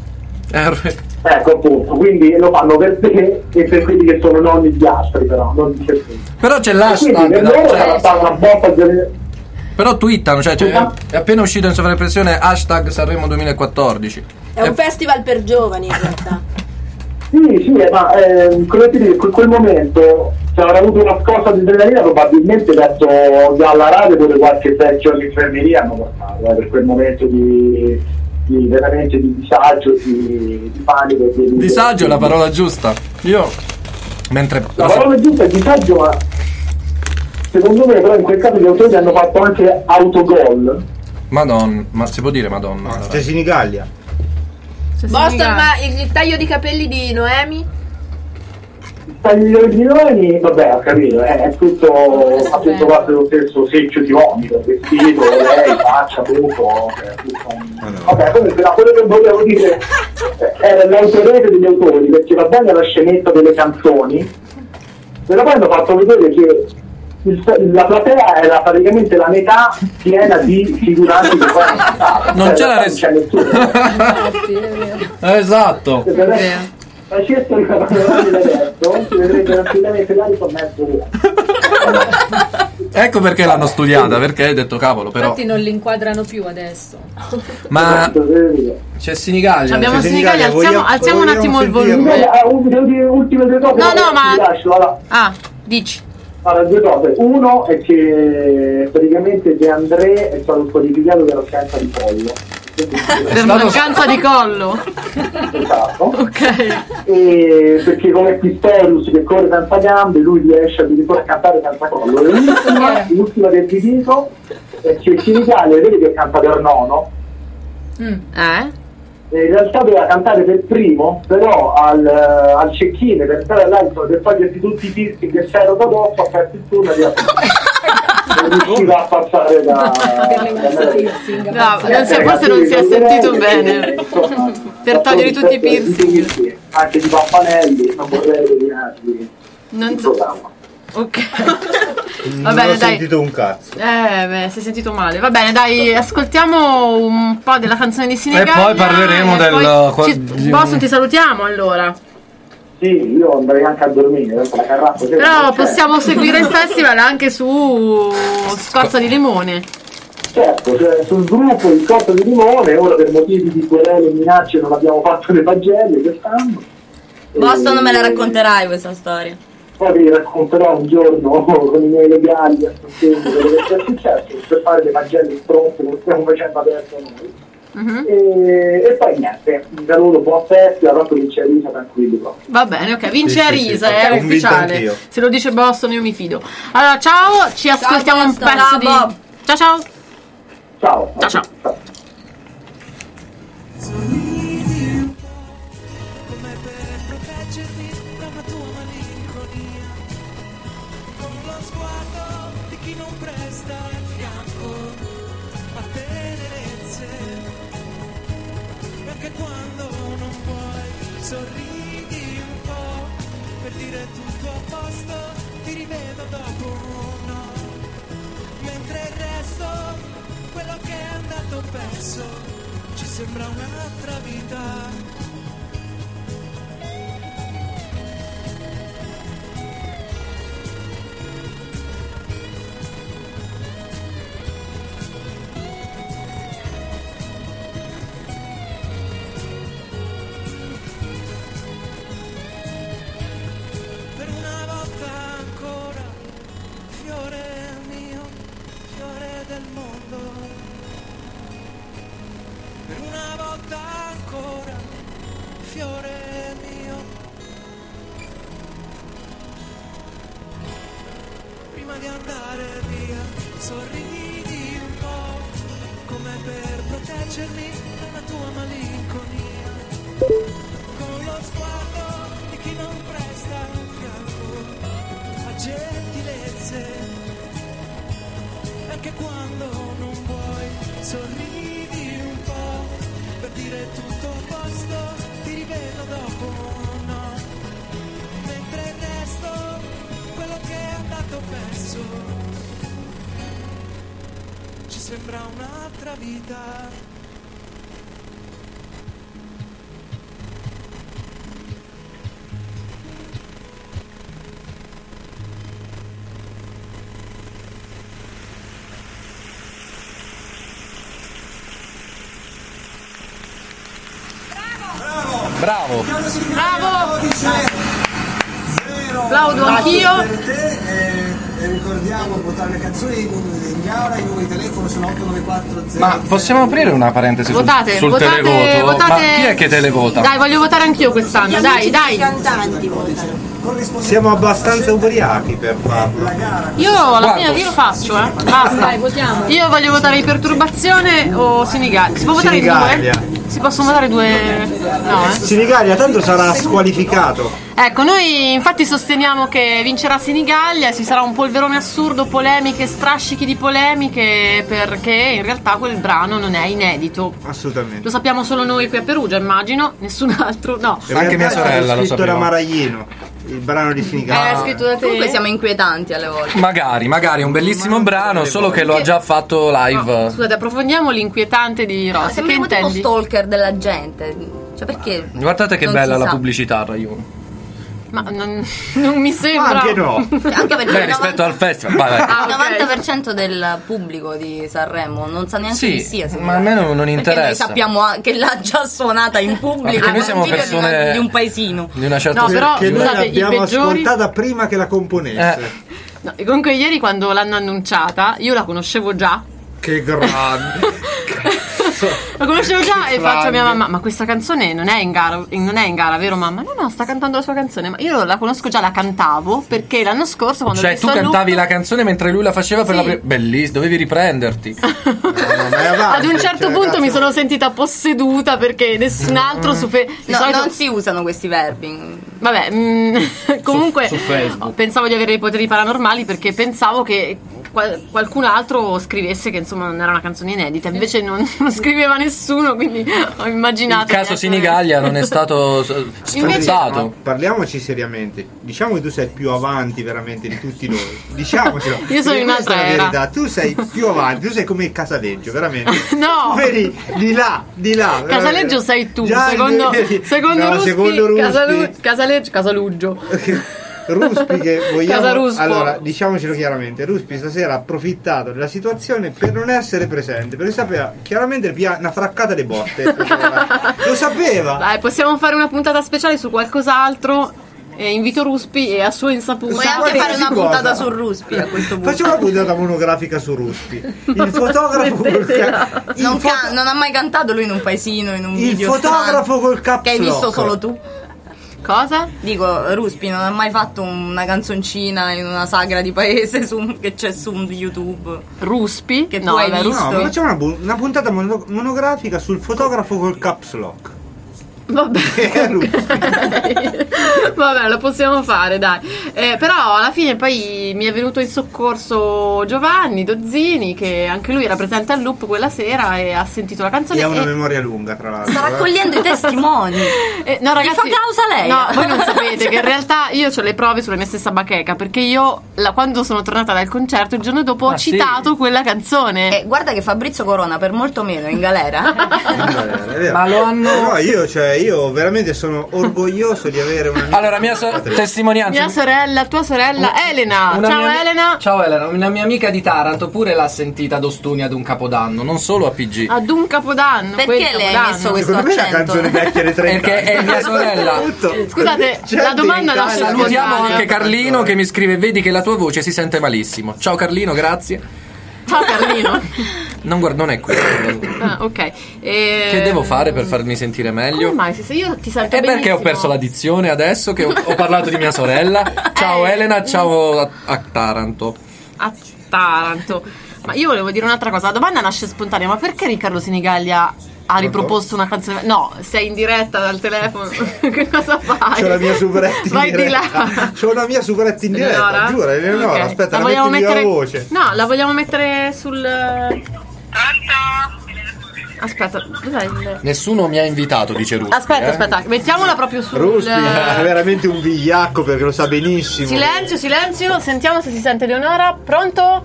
Ecco appunto, quindi lo fanno per te e per quelli che sono nonni di altri, però non di te. Però c'è Quindi l'hashtag. per loro cioè- sarà stata una botta di... Però twittano, cioè, cioè è appena uscito in sovraimpressione hashtag Sanremo duemilaquattordici. È un festival per giovani in realtà. Sì, sì, ma eh, come ti dico, in quel momento se avrà avuto una scossa di adrenalina probabilmente detto dalla radio pure qualche section in infermeria hanno portato eh, per quel momento di, di veramente di disagio, di, di panico. Di, Disagio è la parola giusta. Io mentre La parola giusta è disagio, ma secondo me però in quel caso gli autori hanno fatto anche autogol. Madonna, ma si può dire Madonna? No, c'è Sinigallia. Boston, ma il taglio di capelli di Noemi? Taglio di giovani, vabbè, ho capito, eh, è tutto, ha tutto parte dello stesso secchio di vomito, vestito, lei, faccia, buco, cioè, tutto un... Vabbè, comunque, no, quello che volevo dire era l'autorete degli autori, perché va bene la scenetta delle canzoni, però poi hanno fatto vedere che il, la platea era praticamente la metà piena di figuranti che poi hanno cantato. Non Cioè, c'è la non res- c'è nessuno. Esatto. Facesse il cavallo da adesso, si vedrebbe tranquillamente là con mezzo. Ecco perché l'hanno studiata, perché hai detto cavolo, però. Infatti non li inquadrano più adesso. Ma c'è Sinigallia. Abbiamo c'è Sinigallia, alziamo, alziamo un attimo il volume. Ultime due cose. No, no, ma... ti lascio, allora. Ah, dici. Allora, due cose. Uno è che praticamente De André è stato squalificato per assenza di pollo. Per mancanza di collo. Esatto. Ok. E perché come Pistorius che corre senza gambe, lui riesce addirittura a cantare senza collo. E l'ultima, l'ultima del diviso è che Sinigallia vede che canta per nono. Mm. Eh? E in realtà doveva cantare per primo, però al, al cecchino per stare all'alto per togliersi tutti i piercing che c'erano da dopo ha perso il turno di non riusciva a passare da, No, non si, forse non si è sentito bene. Per togliere tutti i piercing. Anche di Pampanelli, non vorrei rovinarli. Non so. Ok. Va Non bene, ho dai. sentito un cazzo. Eh, beh, si è sentito male. Va bene, dai, ascoltiamo un po' della canzone di Sinigallia. E poi parleremo e del- poi qual- ci- di- Boston, ti salutiamo allora. Sì, io andrei anche a dormire, perché la carraffa c'è- Però c'è. possiamo seguire il festival anche su Scorza di Limone. Certo, cioè, sul gruppo il Corso di Limone, ora per motivi di querele e minacce non abbiamo fatto le pagelle quest'anno. Boston, me la racconterai questa storia. Poi vi racconterò un giorno con i miei legali a sostegno quello che è successo per fare le pagelle pronte come stiamo facendo adesso noi. Uh-huh. E, e poi niente, da loro buon festival, tanto vince a risa, tranquilli proprio. Va bene, ok, vince Sì, a sì, risa, sì, è convinto ufficiale. anch'io. Se lo dice Boston io mi fido. Allora, ciao, ci ascoltiamo un Boston. pezzo Ciao, di... Bob. Ciao ciao. Ciao. Ciao ciao. ciao. Sorridi un po' per dire tutto a posto, ti rivedo dopo un no, mentre il resto, quello che è andato perso, ci sembra un'altra vita. Sorridi un po' come per proteggermi dalla tua malinconia, con lo sguardo di chi non presta un fianco a gentilezze, anche quando non vuoi. Sorridi un po' per dire tutto a posto, ti rivedo dopo no, mentre il resto, quello che è andato perso, sembra un'altra vita. Bravo. Bravo. Applaudo anch'io. E ricordiamo votare le canzoni in gara, i numeri di telefono sono otto nove quattro zero. Ma possiamo aprire una parentesi sul, Votate, sul votate, televoto? votate. Ma chi è che televota? Dai, voglio votare anch'io quest'anno, dai, dai. cantanti votano. Siamo abbastanza ubriachi per farlo. Io alla Quanto? fine io lo faccio, eh. Basta. Dai, votiamo. Io voglio votare di perturbazione o Senigallia. Si può votare in Senigallia. due? Si possono votare due? No, eh. Senigallia tanto sarà squalificato. Ecco, noi infatti sosteniamo che vincerà Senigallia, ci sarà un polverone assurdo, polemiche, strascichi di polemiche, perché in realtà quel brano non è inedito. Assolutamente. Lo sappiamo solo noi qui a Perugia, immagino, nessun altro, no. In Anche mia realtà è sorella stato lo scritto da sapeva. Maraglino, il brano di È Senigallia. scritto da te. Comunque siamo inquietanti alle volte. Magari, magari un bellissimo brano, solo che lo ha già fatto live. No, scusate, approfondiamo l'inquietante di Rossi. Che Sembriamo tipo intendi? stalker della gente. Cioè perché? Guardate che non bella si la sa. pubblicità Rai. Ma non, non mi sembra. Anche no. Anche perché Beh, il rispetto novanta al festival, vai, vai. Ah, il ok. novanta per cento del pubblico di Sanremo non sa neanche Sì, chi sia. secondo ma a me non- non Perché interessa. noi sappiamo a- che l'ha già suonata in pubblico. Ma perché noi siamo Di una- persone- di un paesino. Di una certa No, però- Che noi scusate, i l'abbiamo peggiori- ascoltata prima che la componesse. Eh. No, e comunque ieri quando l'hanno annunciata, io la conoscevo già. Che grande. La conoscevo già e Che faccio a mia grande. mamma: ma questa canzone non è in gara, non è in gara, vero mamma? No, no, sta cantando la sua canzone. Ma io la conosco già, la cantavo perché l'anno scorso quando ho Cioè, visto tu il cantavi loop- la canzone mentre lui la faceva per Sì. la prima. Bellissimo, dovevi riprenderti. Ad un certo cioè, punto ragazzi, mi sono sentita posseduta perché nessun altro su fe- di No, solito- non si usano questi verbi. Vabbè, mm, comunque su Facebook. pensavo di avere i poteri paranormali perché pensavo che qual- qualcun altro scrivesse che insomma non era una canzone inedita, invece non, non scriveva nessuno, quindi ho immaginato. Il caso di essere- Senigallia non è stato s- Invece- sfruttato. Ma parliamoci seriamente. Diciamo che tu sei più avanti veramente di tutti noi. Diciamocelo. Io sono in Questa è un'altra la era. verità. Tu sei più avanti, tu sei come il Casaleggio, veramente. No! Tu vedi di là, di là. Casaleggio veramente. sei tu, Già, secondo, vedi- secondo no, Ruspi, secondo Ruspi. Casalu- Casaleggio, Casalugio. Ruspi che Casa vogliamo. Ruspo. Allora, diciamocelo chiaramente, Ruspi stasera ha approfittato della situazione per non essere presente, perché sapeva chiaramente via una fraccata di botte. Lo sapeva. Dai, possiamo fare una puntata speciale su qualcos'altro. E invito Ruspi e a sua insaputa. Puoi anche fare una cosa. puntata su Ruspi a questo punto. Facciamo una puntata monografica su Ruspi. Il fotografo col ca- il non, foto- ca- non ha mai cantato lui in un paesino, in un il video fotografo strano, col caps che hai visto lock. solo tu. Cosa? Dico, Ruspi non ha mai fatto una canzoncina in una sagra di paese su, che c'è su YouTube. Ruspi? Che tu No, hai vabbè, visto? No, ma facciamo una, bu- una puntata mono- monografica sul fotografo col caps lock. Vabbè. Vabbè, lo possiamo fare, dai. Eh, però alla fine poi mi è venuto in soccorso Giovanni Dozzini, che anche lui era presente al Loop quella sera e ha sentito la canzone. E ha una e... memoria lunga, tra l'altro. Sta raccogliendo i testimoni. Eh, no, ragazzi, Gli fa causa lei. No, voi non sapete che in realtà io ho le prove sulla mia stessa bacheca, perché io la- quando sono tornata dal concerto il giorno dopo Ah, ho sì? citato quella canzone. E guarda che Fabrizio Corona per molto meno è in galera. È vero. Ma lo hanno. No, io, cioè, io veramente sono orgoglioso di avere una mia Allora, mia so- testimonianza. Mia sorella, tua sorella Elena. Una Ciao mia- Elena. Ciao Elena, una mia amica di Taranto pure l'ha sentita ad Ostuni ad un capodanno, non solo a P G. Ad un capodanno. Perché quel le hai capodanno. messo questo Secondo me è una accento? canzone vecchia dei trenta Perché è mia sorella. Scusate, la domanda nasce Salutiamo spontanea. anche Carlino che mi scrive: vedi che la tua voce si sente malissimo. Ciao Carlino, grazie. Ciao Carlino. Non guarda, non è qui. Ah, ok. E... Che devo fare per farmi sentire meglio? Come mai? Se se io ti sento E perché benissimo. ho perso la dizione adesso che ho, ho parlato di mia sorella? Ciao Elena, ciao a, a Taranto. A Taranto. Ma io volevo dire un'altra cosa. La domanda nasce spontanea. Ma perché Riccardo Sinigaglia ha riproposto una canzone? No, sei in diretta dal telefono. Che cosa fai? C'ho la mia superetta in Vai di diretta. là. C'ho una mia superetta in diretta, Eleonora? giuro, Eleonora, Ok. aspetta, La la vogliamo metti via mettere... la voce. No, la vogliamo mettere sul... Aspetta, cos'è il... Nessuno mi ha invitato, dice Ruspi. Aspetta, eh? aspetta, mettiamola proprio sul... Ruspi è veramente un vigliacco perché lo sa benissimo. Silenzio, silenzio, sentiamo se si sente Eleonora. Pronto?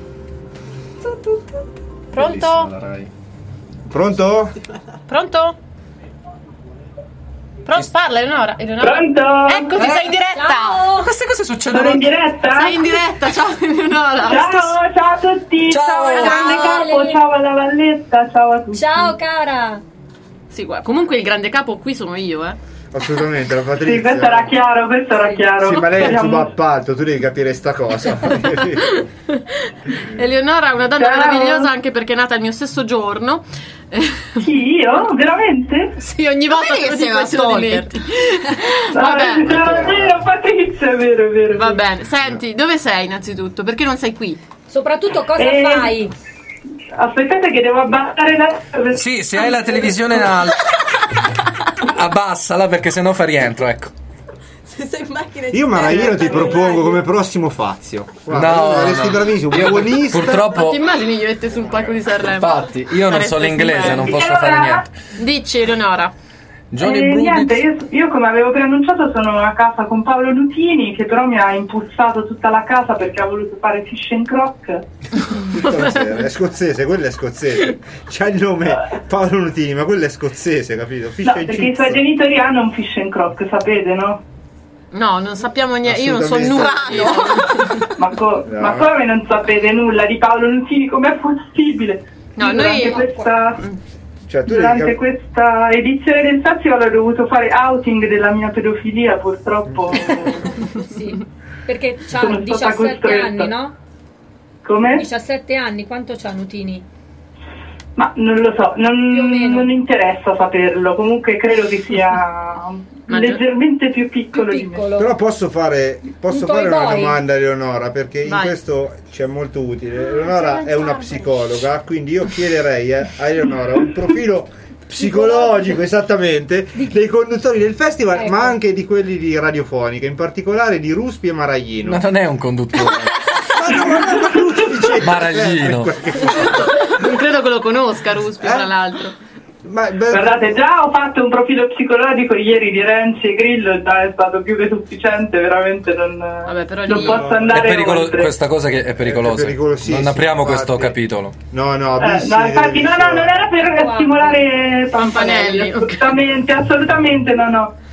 Pronto? Pronto? Pronto? Pronto? Parla Eleonora. Eleonora. Pronto? Eccoti, Eh? sei in diretta. Ciao. Queste cose succedono. Sono in diretta? Sei in diretta, ciao Eleonora. Ciao, ciao a tutti. Ciao. Ciao al grande Ciao, capo, Ele. ciao alla Valletta, ciao a tutti. Ciao cara. Sì, guarda, comunque il grande capo qui sono io, eh. Assolutamente, la Patrizia. Sì, questo era chiaro, questo era chiaro. Sì, ma lei è il Speriamo- subappalto, tu devi capire sta cosa. Eleonora è una donna Ciao. meravigliosa anche perché è nata il mio stesso giorno. Chi, io? Veramente? Sì, ogni volta vedi che che lo sei dico una ce lo stalker? dimentichi. Ah, Vabbè. è vero, Patrizia, è vero, è vero. Va bene, senti, dove sei innanzitutto? Perché non sei qui? Soprattutto cosa Eh, fai? Aspettate che devo abbassare la... Sì, se hai la televisione al... abbassala perché sennò fa rientro, ecco. Se sei in macchina Io Maraglino ti propongo come prossimo Fazio. Guarda, No, saresti no. bravissimo, un Io buonista. purtroppo- Ma ti immagini io e te sul palco di Sanremo? Infatti, io non so Sareste l'inglese, non stupendi. posso fare niente. Dici Eleonora. Johnny Eh, Bruditz. niente, io, io come avevo preannunciato sono a casa con Paolo Nutini che però mi ha impulsato tutta la casa perché ha voluto fare fish and croc. Tutta la sera. È scozzese, quello è scozzese. C'ha il nome Paolo Nutini, ma quello è scozzese, capito? Fish No, and perché i chips. suoi genitori hanno un fish and croc, sapete, no? No, non sappiamo niente, io non so Assolutamente. nulla. Ma, co- No. ma come non sapete nulla di Paolo Nutini? Com'è possibile? No, Io noi- durante questa, Cioè, tu devi durante cap- questa edizione del festival ho dovuto fare outing della mia pedofilia, purtroppo. Sì. Perché c'ha Sono stata diciassette costretta. anni, no? Come? diciassette anni, quanto c'ha Nutini? Ma non lo so, non, Più o meno. non interessa saperlo. Comunque credo che sia Ma- leggermente più piccolo, di me. Piccolo. Però posso fare, posso Un fare toy una boy. domanda a Eleonora perché in Vai. questo ci è molto utile. Eleonora è una psicologa, quindi io chiederei a a Eleonora un profilo psicologico esattamente dei conduttori del festival, Ecco. ma anche di quelli di radiofonica, in particolare di Ruspi e Maraglino. Ma non è un conduttore. Ma no, ma no, ma Ruspi c'è- Maraglino. in qualche modo. Non credo che lo conosca Ruspi, Eh? tra l'altro. Ma, beh, Guardate, già ho fatto un profilo psicologico ieri di Renzi e Grillo, già è stato più che sufficiente, veramente non, Vabbè, però non lì- posso È andare pericolo- oltre. questa cosa che è pericolosa. È pericolosissimo, Non apriamo infatti. questo capitolo. no, no, Eh, abissi no, di infatti no, no, televisione. non era per Guarda. stimolare Pampanelli, Pampanelli, ok. assolutamente, assolutamente no, no.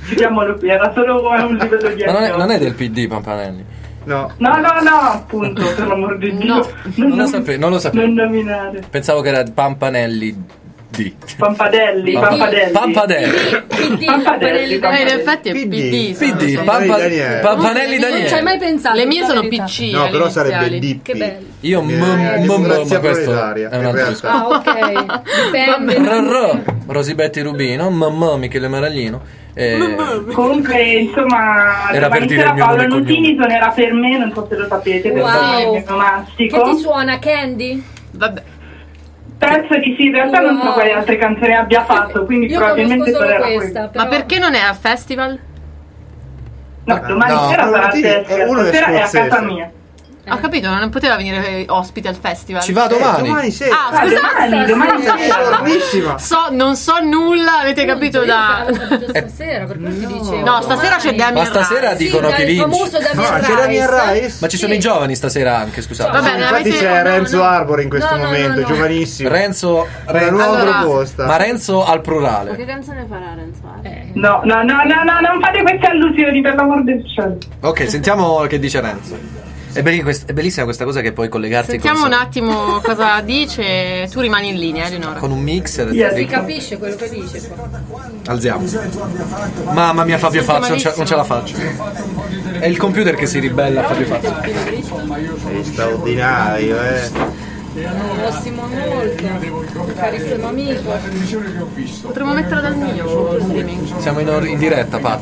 chiudiamolo qui, era solo a un livello di Ma non è, aneddoto. non è del P D Pampanelli? No. No, no, no, appunto, per l'amor di Dio. No, non lo sapevo, non lo sapevo. Non nominare. Pensavo che era Pampanelli D. Pampadelli, Pampa- Pampadelli. Pampadelli. Pampadelli. Eh, in effetti è P D. P D, Pampa- Pampanelli Non ci hai Daniele. mai pensato? Le mie per sono verità. P C. No, però sarebbe iniziali. D P. Che bello. Io Eh, m- m- democrazia ma questo proletaria, è un in altro realtà. discorso. Ah, ok. Dipende. R R, Rosibetti Rubino, mamma Michele Maraglino. eh, Comunque, insomma, Era per domani dire sera il mio nome Paolo e cognome. Nutini suonerà per me, non so se lo sapete, perché è Wow. il mio mastico. Che ti suona, Candy? Vabbè. Penso di sì, in realtà non so Wow. quali altre canzoni abbia fatto, quindi Io probabilmente conosco solo suonerà questa, questa. però... Ma perché non è al festival? No, domani No, sera Paolo sarà Nutini a è uno stasera è a scozzese. casa mia. Ho capito, non poteva venire ospite al festival. Ci va domani. Domani sera. Ah, Ah, scusate. domani, domani sera. Buonissima. So, non so nulla, avete capito da... Stasera, per cui ti dicevo. No, stasera c'è Damien Ma stasera Rice. dicono Sì, chi il vince. famoso Damien No, c'è Damien Rice. Rice. Ma ci sono Sì. i giovani stasera anche, scusate. Va bene, Infatti avete- c'è no, Renzo no. Arbore in questo No, no, momento, no, no. giovanissimo. Renzo, Una Renzo nuova Allora- proposta. ma Renzo al Che plurale. canzone farà Renzo? Eh. No, no, no, no, no, non fate queste allusioni, per l'amor del cielo. Ok, sentiamo che dice Renzo. È, belli- quest- è bellissima questa cosa che puoi collegarti Sentiamo con, un attimo cosa dice. Tu rimani in linea, Eleonora. con un mixer. Yes. Si capisce quello che dice qua. Alziamo. Mamma mia, Fabio Fazio, non ce, non ce la faccio. È il computer che si ribella a Fabio Fazio. È straordinario, eh. Lo stimo molto. Carissimo amico. Potremmo metterlo dal mio streaming. Siamo in, or- in diretta, Pat.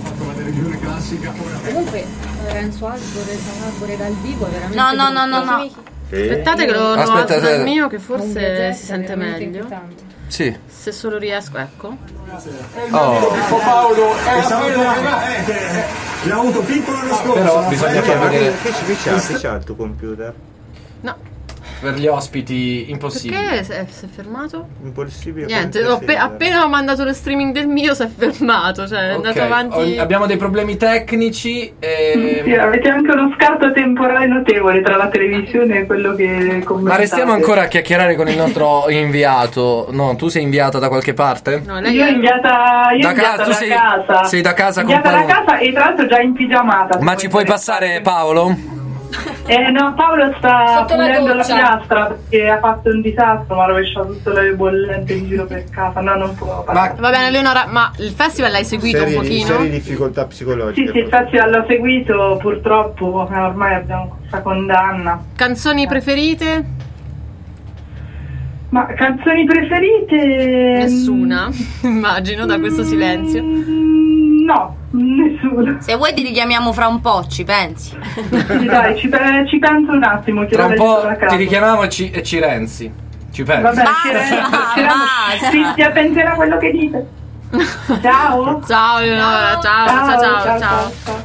Comunque, Renzo Arbore, Arbore dal vivo è veramente. No, no, no, no, no. Aspettate che lo lo Aspetta, alzo dal aspetta. mio che Un forse gazzetta si sente veramente meglio. inquietante. Sì. Se solo riesco, ecco. Oh. Paolo è la fine che l'ha avuto piccolo lo scorso. Però bisogna far Ma che, vedere che, che c'ha? Che c'ha il tuo computer? No, per gli ospiti impossibili. perché si è, si è fermato? Impossibile. Niente, ho appe- appena ho mandato lo streaming del mio si è fermato, cioè è Ok, andato avanti. o- abbiamo dei problemi tecnici e... Sì, avete anche uno scarto temporale notevole tra la televisione e quello che commentate. Ma restiamo ancora a chiacchierare con il nostro inviato. No, tu sei inviata da qualche parte? No, lei Io ho è... inviata, io Da ho inviata casa, tu da sei- casa. sei da casa con inviata da Paolo. casa e tra l'altro già in pigiamata. Ma ci puoi passare Paolo? Eh no, Paolo sta Sotto la pulendo la doccia. piastra perché ha fatto un disastro, ma ha rovesciato tutte le bollette in giro per casa. No, non può parlare. Va bene, Eleonora, ma il festival l'hai seguito Serie, un pochino? serie difficoltà Sì, psicologiche. sì, il festival l'ho seguito, purtroppo eh, ormai abbiamo questa condanna. Canzoni preferite? Ma canzoni preferite? Nessuna, immagino, da questo silenzio. Mm, No, nessuna. Se vuoi ti richiamiamo fra un po', ci pensi? Sì, dai, ci, pe- ci penso un attimo. Tra un po' ti richiamo. richiamiamo e ci, e ci Renzi. Ci pensi? Vabbè, Basta, ci rendiamo- ci basta. rendiamo- si attenzione a quello che dite. Ciao. Ciao Eleonora, ciao, ciao, ciao, ciao.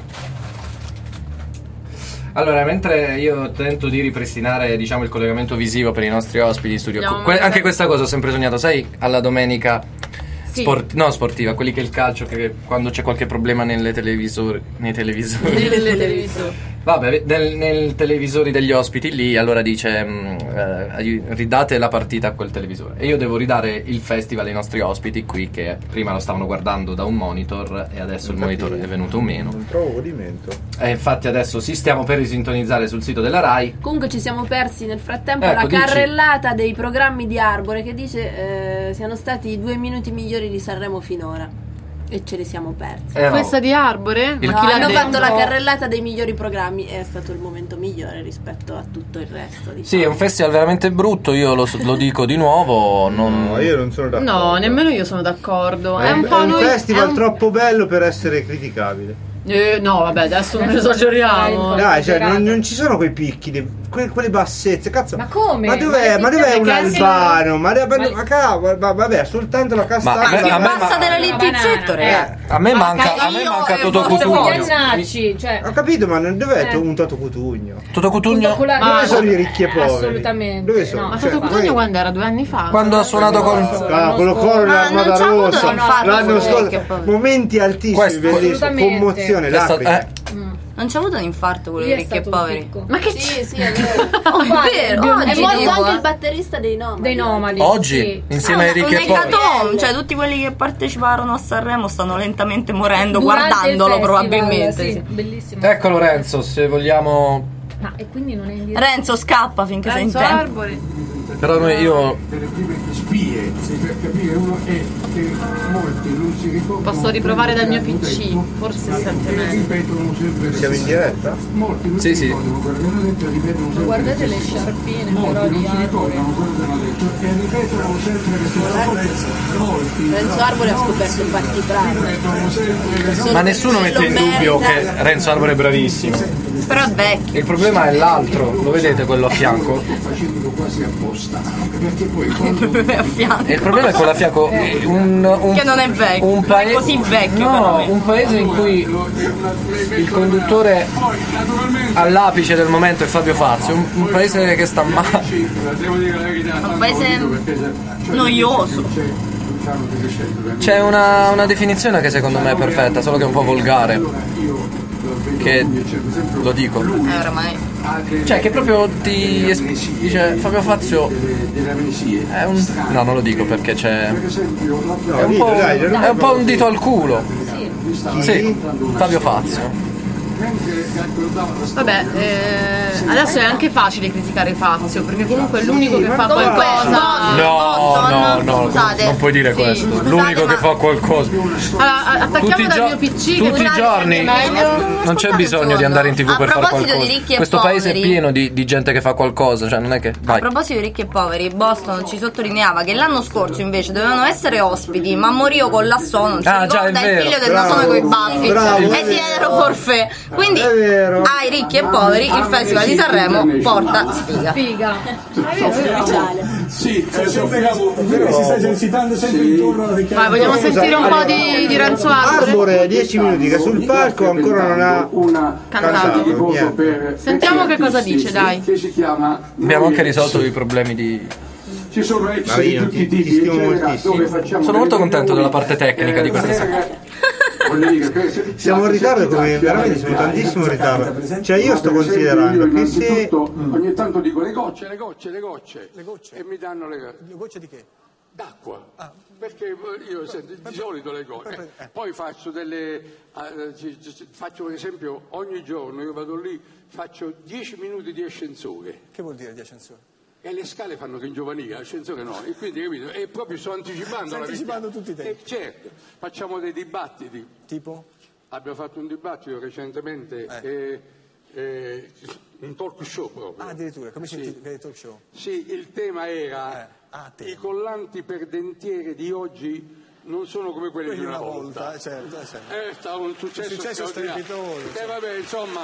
Allora, mentre io tento di ripristinare, diciamo, il collegamento visivo per i nostri ospiti in studio, Andiamo a que- mandare- anche questa cosa ho sempre sognato, sai, alla domenica Sì. sport- no, sportiva, quelli che il calcio, che quando c'è qualche problema nelle televisori, nei televisori. Nelle televisori. Vabbè, nel, nel televisori degli ospiti lì, allora dice mh, eh, ai- ridate la partita a quel televisore. E io devo ridare il festival ai nostri ospiti qui, che prima lo stavano guardando da un monitor e adesso il Infatti, monitor è venuto meno. Non trovo godimento. E infatti adesso si stiamo per risintonizzare sul sito della Rai. Comunque ci siamo persi nel frattempo Ecco, la dici. carrellata dei programmi di Arbore che dice eh, siano stati i due minuti migliori di Sanremo finora. E ce li siamo persi. Eh, no. Questa di Arbore? Il- Ma No, chi l'ha hanno detto? fatto la carrellata dei migliori programmi e è stato il momento migliore rispetto a tutto il resto. Diciamo. Sì, è un festival veramente brutto, io lo, lo dico di nuovo. Non... No, io non sono d'accordo. No, nemmeno io sono d'accordo. È È un un, po' è un noi. festival è un- troppo bello per essere criticabile. Eh, no, vabbè, adesso non esageriamo. Dai, cioè, non, non ci sono quei picchi, de- que- quelle bassezze, cazzo. Ma come? Ma dov'è, Ma ma le dov'è pizze un perché albano? Ma, ma, Ma- ma cavolo, ma- vabbè, soltanto la castagna. Ma- Chi a me- passa ma- della littizzetto, ragazzi? A me manca, a me io manca e Toto forse Cutugno. voi. Iannacci, cioè. Ho capito, ma non- dov'è Eh. un Toto Cutugno? Toto Cutugno? con la- Dove Ma- sono i ricchi e poveri? Assolutamente. Dove sono? no. Ma Cioè, Toto Cutugno poi- quando era? Due anni fa? Quando ha suonato con... Ah, quello coro Ma dell'Armata non c'ha avuto Rossa l'infarto l'anno quello scorso, che poi- momenti altissimi, Questo- bellissimi, Assolutamente. commozione, È stato- lacrime. eh, Mm. Non c'è avuto un infarto quello di Ricchi e Poveri? Ma che sì, sì, è vero. Oh, è vero, oggi È morto tipo, anche eh. il batterista dei Nomadi. Dei Nomadi. Oggi, sì. insieme ai Ricchi Un e Poveri. ecatombe, cioè tutti quelli che parteciparono a Sanremo stanno lentamente morendo Durante guardandolo il festival, probabilmente. sì, sì. bellissimo. Ecco Lorenzo, se vogliamo. Ma e quindi non è in diretta? Renzo scappa finché sei in Renzo tempo. Arbore. Però noi io. Delle prime spie, per capire uno è che molti non si ricordano. Posso riprovare dal mio P C, forse si sente meglio. Ripetono sempre. Siamo in diretta? Molti non Sì, si sì. ricordano quello che hanno detto e ripetono sempre. Guardate le sciarpine Molti però non di si Arbore. ricordano quello che hanno detto e ripetono sempre che sono molti. Renzo Arbore ha scoperto il battibrano. Ripetono sempre che Ma nessuno mette in dubbio che Renzo Arbore è bravissimo. Però è vecchio. Il problema è l'altro, lo vedete quello a fianco? facendolo quasi apposta. Perché poi quando a fianco. E il problema è quello a fianco. eh, Un, un, Che non è vecchio, un non è così vecchio No, perlomeno. un paese in cui il conduttore all'apice del momento è Fabio Fazio, un, un paese che sta male. Un paese noioso. C'è una, una definizione che secondo me è perfetta, solo che è un po' volgare. Che lo dico. Eh, oramai. Cioè che proprio ti es- dice Fabio Fazio è un. No, non lo dico perché c'è. È un po', è un, po' un dito al culo. Sì, Fabio Fazio. Vabbè, eh, adesso è anche facile criticare Fazio, perché comunque è l'unico che fa qualcosa. No, no, no, Scusate. non puoi dire Sì, questo. scusate, L'unico ma- che fa qualcosa. Allora, a- attacchiamo Tutti i dal gio- mio P C. tutti che i giorni meglio. non c'è bisogno di andare in tv A per fare proposito di qualcosa. ricchi e Questo paese è poveri. pieno di, di gente che fa qualcosa, cioè non è che. A Vai. proposito di Ricchi e Poveri, Boston ci sottolineava che l'anno scorso invece dovevano essere ospiti, ma Morio collassò, non si Ah, già, ricorda è il vero. figlio del Bravo, nasone coi baffi bravo, e è si vero. diedero forfè. Quindi ai Ricchi e Poveri il Festival di Sanremo porta sfiga. Figa. Sì, eh, Sofia, si sta esercitando sempre intorno alla richiesta. Vai, vogliamo sentire un po' di, di Renzo Arbore? Arbore, dieci minuti che sul palco ancora non ha Cantato. niente. Sentiamo che cosa dice, dai. Che si chiama Abbiamo anche risolto i problemi di. Ci sono ex Ma io di tutti i ti- ti tipi, stimo eccetera, moltissimo. dove facciamo Sono molto delle contento riunioni, della parte tecnica di questa eh, sera. voglio dire, per- Siamo in ritardo, come veramente siamo tantissimo in ritardo. Cioè io sto Per esempio, considerando io che se innanzitutto ogni tanto dico le gocce, le gocce, le gocce, e mi danno le Le gocce di che? d'acqua. Perché io sento di solito le gocce. Eh, poi faccio delle eh, ci- ci- faccio per esempio ogni giorno io vado lì, faccio dieci minuti di ascensore. Che vuol dire di ascensore? E le scale fanno che in giovania, l'ascensore no, e quindi capito? E proprio sto anticipando Stai la anticipando vita. tutti i tempi. E certo, facciamo dei dibattiti. Tipo? Abbiamo fatto un dibattito recentemente, eh, eh, un talk show proprio. Ah, addirittura, come si Sì. intitola il talk show? Sì, il tema era ah, i collanti per dentiere di oggi non sono come quelli di una volta. eh, certo, eh, certo. È stato un successo, Un successo straordinario. strepitoso, E vabbè, insomma,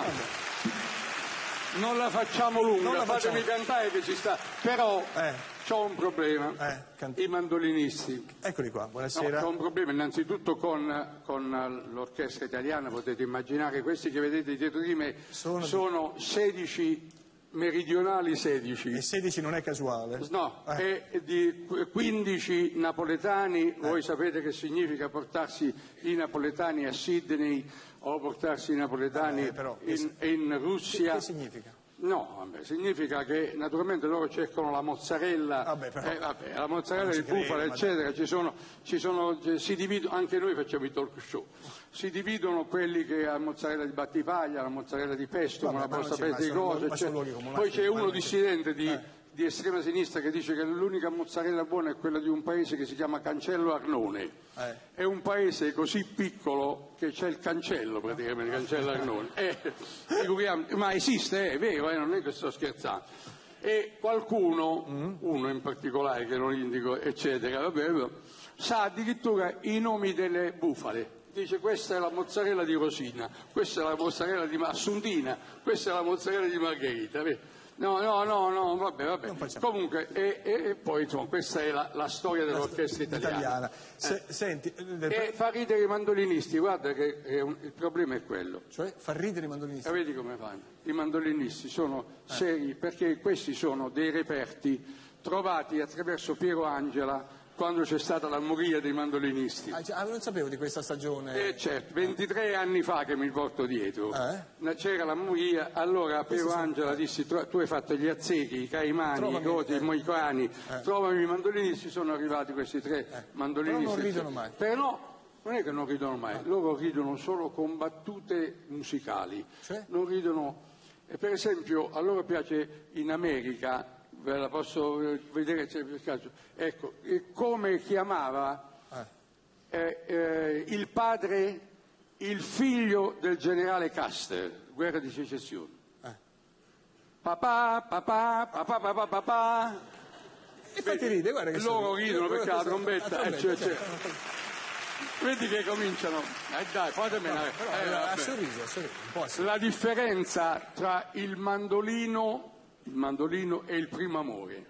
non la facciamo lunga, Non la fatemi facciamo. cantare che ci sta. Però c'ho un problema. I mandolinisti. Eccoli qua, No, buonasera. c'ho un problema innanzitutto con, con l'orchestra italiana, potete immaginare, questi che vedete dietro di me Sono sono, di- sedici meridionali sedici. E sedici non è casuale? No, Eh. e di quindici napoletani, voi sapete che significa portarsi i napoletani a Sydney o portarsi i napoletani Eh, però, in, in Russia. Che, che significa? No, vabbè, significa che naturalmente loro cercano la mozzarella, Vabbè, però- eh, vabbè, la mozzarella Non di ci credo, bufala, ma- eccetera, ci sono, ci sono, si dividono, anche noi facciamo i talk show, si dividono quelli che hanno mozzarella di Battipaglia, la mozzarella di pesto, Vabbè, con la ma non posta c'è- pezzi di ma sono- cose, ma sono eccetera. luoghi comunali, Poi c'è ma uno non dissidente di, di estrema sinistra che dice che l'unica mozzarella buona è quella di un paese che si chiama Cancello Arnone. Eh. È un paese così piccolo che c'è il cancello praticamente, il cancello Arnone. Eh, figuriamo- ma esiste, è vero, eh, non è che sto scherzando. E qualcuno, uno in particolare che non indico, eccetera, vabbè, sa addirittura i nomi delle bufale. Dice questa è la mozzarella di Rosina, questa è la mozzarella di Assuntina, questa è la mozzarella di Margherita. vedi? No, no, no, no, vabbè, vabbè. Comunque, e, e- e poi insomma, questa è la, la storia dell'orchestra italiana. Italiana. Se- Senti, eh, del- E fa ridere i mandolinisti, guarda che è un- il problema è quello. cioè fa ridere i mandolinisti. E vedi come fanno? I mandolinisti sono seri perché questi sono dei reperti trovati attraverso Piero Angela quando c'è stata la moria dei mandolinisti. Ah, cioè, ah, non sapevo di questa stagione. Eh certo, ventitré anni fa che mi porto dietro. Eh? C'era la moria, allora Piero Angela dissi: tu hai fatto gli azzecchi, i caimani, Trovami, i goti, eh. i moicani, Eh. trovami i mandolinisti, sono arrivati questi tre Però mandolinisti. non ridono mai. Però no, non è che non ridono mai, loro ridono solo con battute musicali. Cioè? Non ridono. E per esempio, a loro piace in America, ve la posso eh, vedere se per caso, ecco, eh, come chiamava eh, eh, il padre, il figlio del generale Custer, guerra di secessione. Papà, papà, papà, papà, papà. E fatti ride, guarda che loro sono- ridono perché la trombetta, la trombetta, eh, cioè, certo. cioè. Vedi che cominciano. Eh dai, fatemela. No, però, eh, ha vabbè. sorriso, ha sorriso, un po' ha sorriso. La differenza tra il mandolino, il mandolino e il primo amore.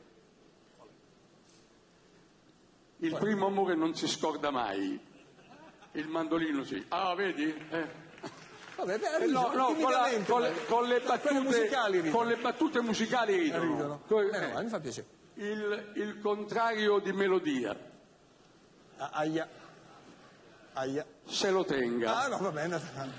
Il primo amore non si scorda mai, il mandolino sì. Ah, vedi? Eh. Vabbè, beh, ha Eh, riso, no, no, con, la- timidamente, con le, ma- con le quelle battute musicali ridono. con le battute musicali ridono. ridono. Que- Eh, no, eh, mi fa piacere. il, il contrario di melodia, Ah, aia. Aia. se lo tenga. Ah, no, va bene.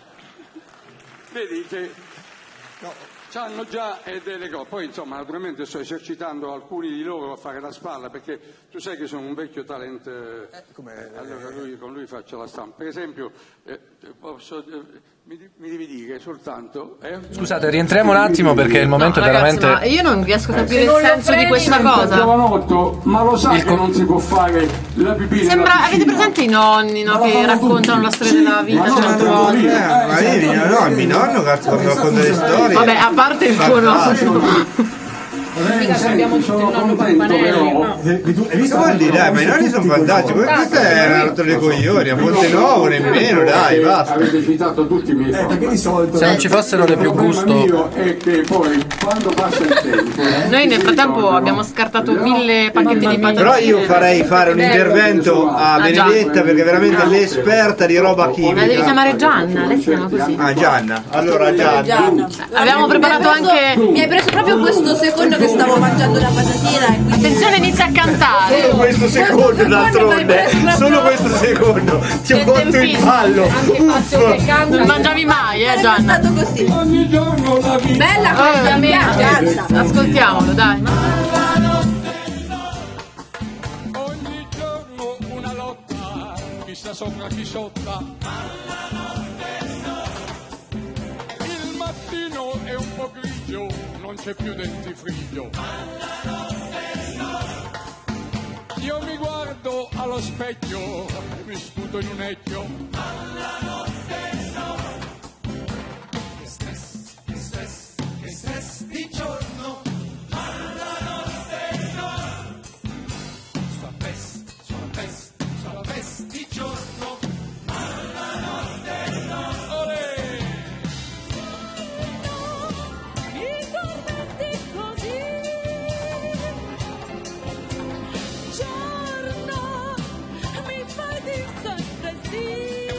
Vedi che No. hanno già eh, delle cose. Poi insomma naturalmente sto esercitando alcuni di loro a fare la spalla, perché tu sai che sono un vecchio talent, eh, come, allora lui- con lui faccio la stampa. Per esempio eh, posso, eh, mi, mi devi dire soltanto eh? Scusate, rientriamo un attimo perché il momento No, è ragazzi, veramente... ma io non riesco a capire Se il non lo senso di freni, questa cosa. Giovanotto, ma lo sai che non si può fare la pipì nella Sembra, avete piscina? presente i nonni, no, che raccontano la storia della vita certe volte? Eh, ma io, no, il mio nonno cazzo quando racconta le storie. Vabbè, a parte il tuo nonno. Mica che abbiamo tutti un nonno Pampanelli, no. Che vuol dire? Dai, ma i nonni sono fantastici. Questa è una rottura dei coglioni. A Ponte Nuovo nemmeno, dai, basta. Avete citato tutti i miei fatti. Se non ci fossero le più gusto... è che poi quando passa il tempo Noi nel frattempo abbiamo scartato mille pacchetti di patatine. Però io farei fare un intervento a Benedetta perché veramente è l'esperta di roba Ma devi chimica. chiamare Gianna, lei si chiama così. Ah, Gianna. Allora Gianna. Abbiamo preparato anche... Mi hai preso proprio questo secondo che stavo mangiando la patatina e quindi... Attenzione, inizia a cantare. Solo questo secondo d'altronde. Solo questo secondo. Ti ho cotto il pallo. Uff. Non mangiavi mai, eh Gianna? È stato così. ogni giorno la vita Bella quella, mi piace. Ascoltiamolo, dai. ogni giorno una lotta, chi sta sopra chi sotto. Il mattino è un po' grigio, non c'è più dentifriglio. Io mi guardo allo specchio e mi sputo in un ecchio. Che stress, che stress, che stress di giorno. Alla notte no. Sua peste, sua peste, sua peste di giorno. Alla notte no. Olè! Mi tormenti così. Giorno, mi fai dir sempre sì.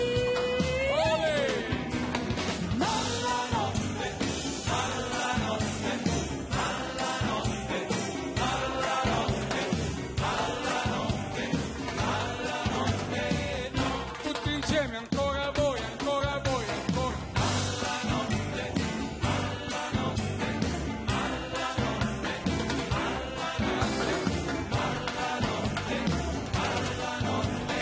Ma alla notte, alla notte, alla notte, alla notte, alla notte, alla notte no. Tutti insieme ancora voi, ancora voi, ancora. Alla notte, alla notte, alla notte, alla notte, alla notte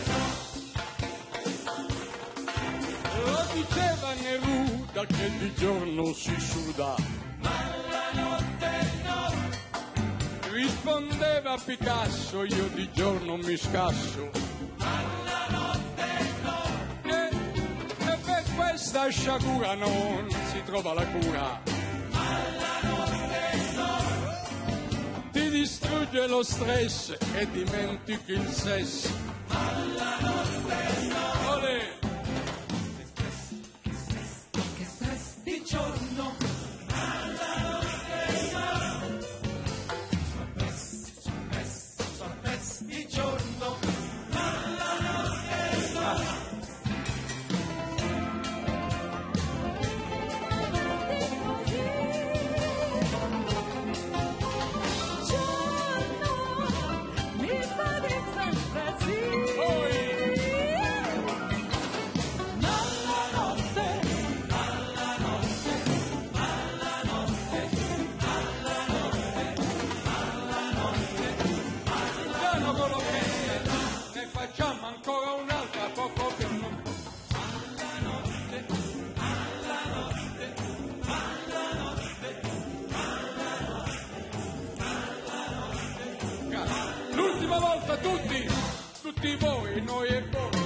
no. Lo diceva Neruda che di giorno si suda. Ma la notte no. Rispondeva Picasso, io di giorno mi scasso. Ma la notte no. E, e per questa sciagura non si trova la cura. Ma la notte no. Ti distrugge lo stress e dimentichi il sesso. Ma la notte no. Olè! Che stress di giorno. Ma la notte no. Sua peste, sua peste, sua peste di giorno. Ma la notte no. Giorno, mi fa tutti, tutti voi, noi e voi.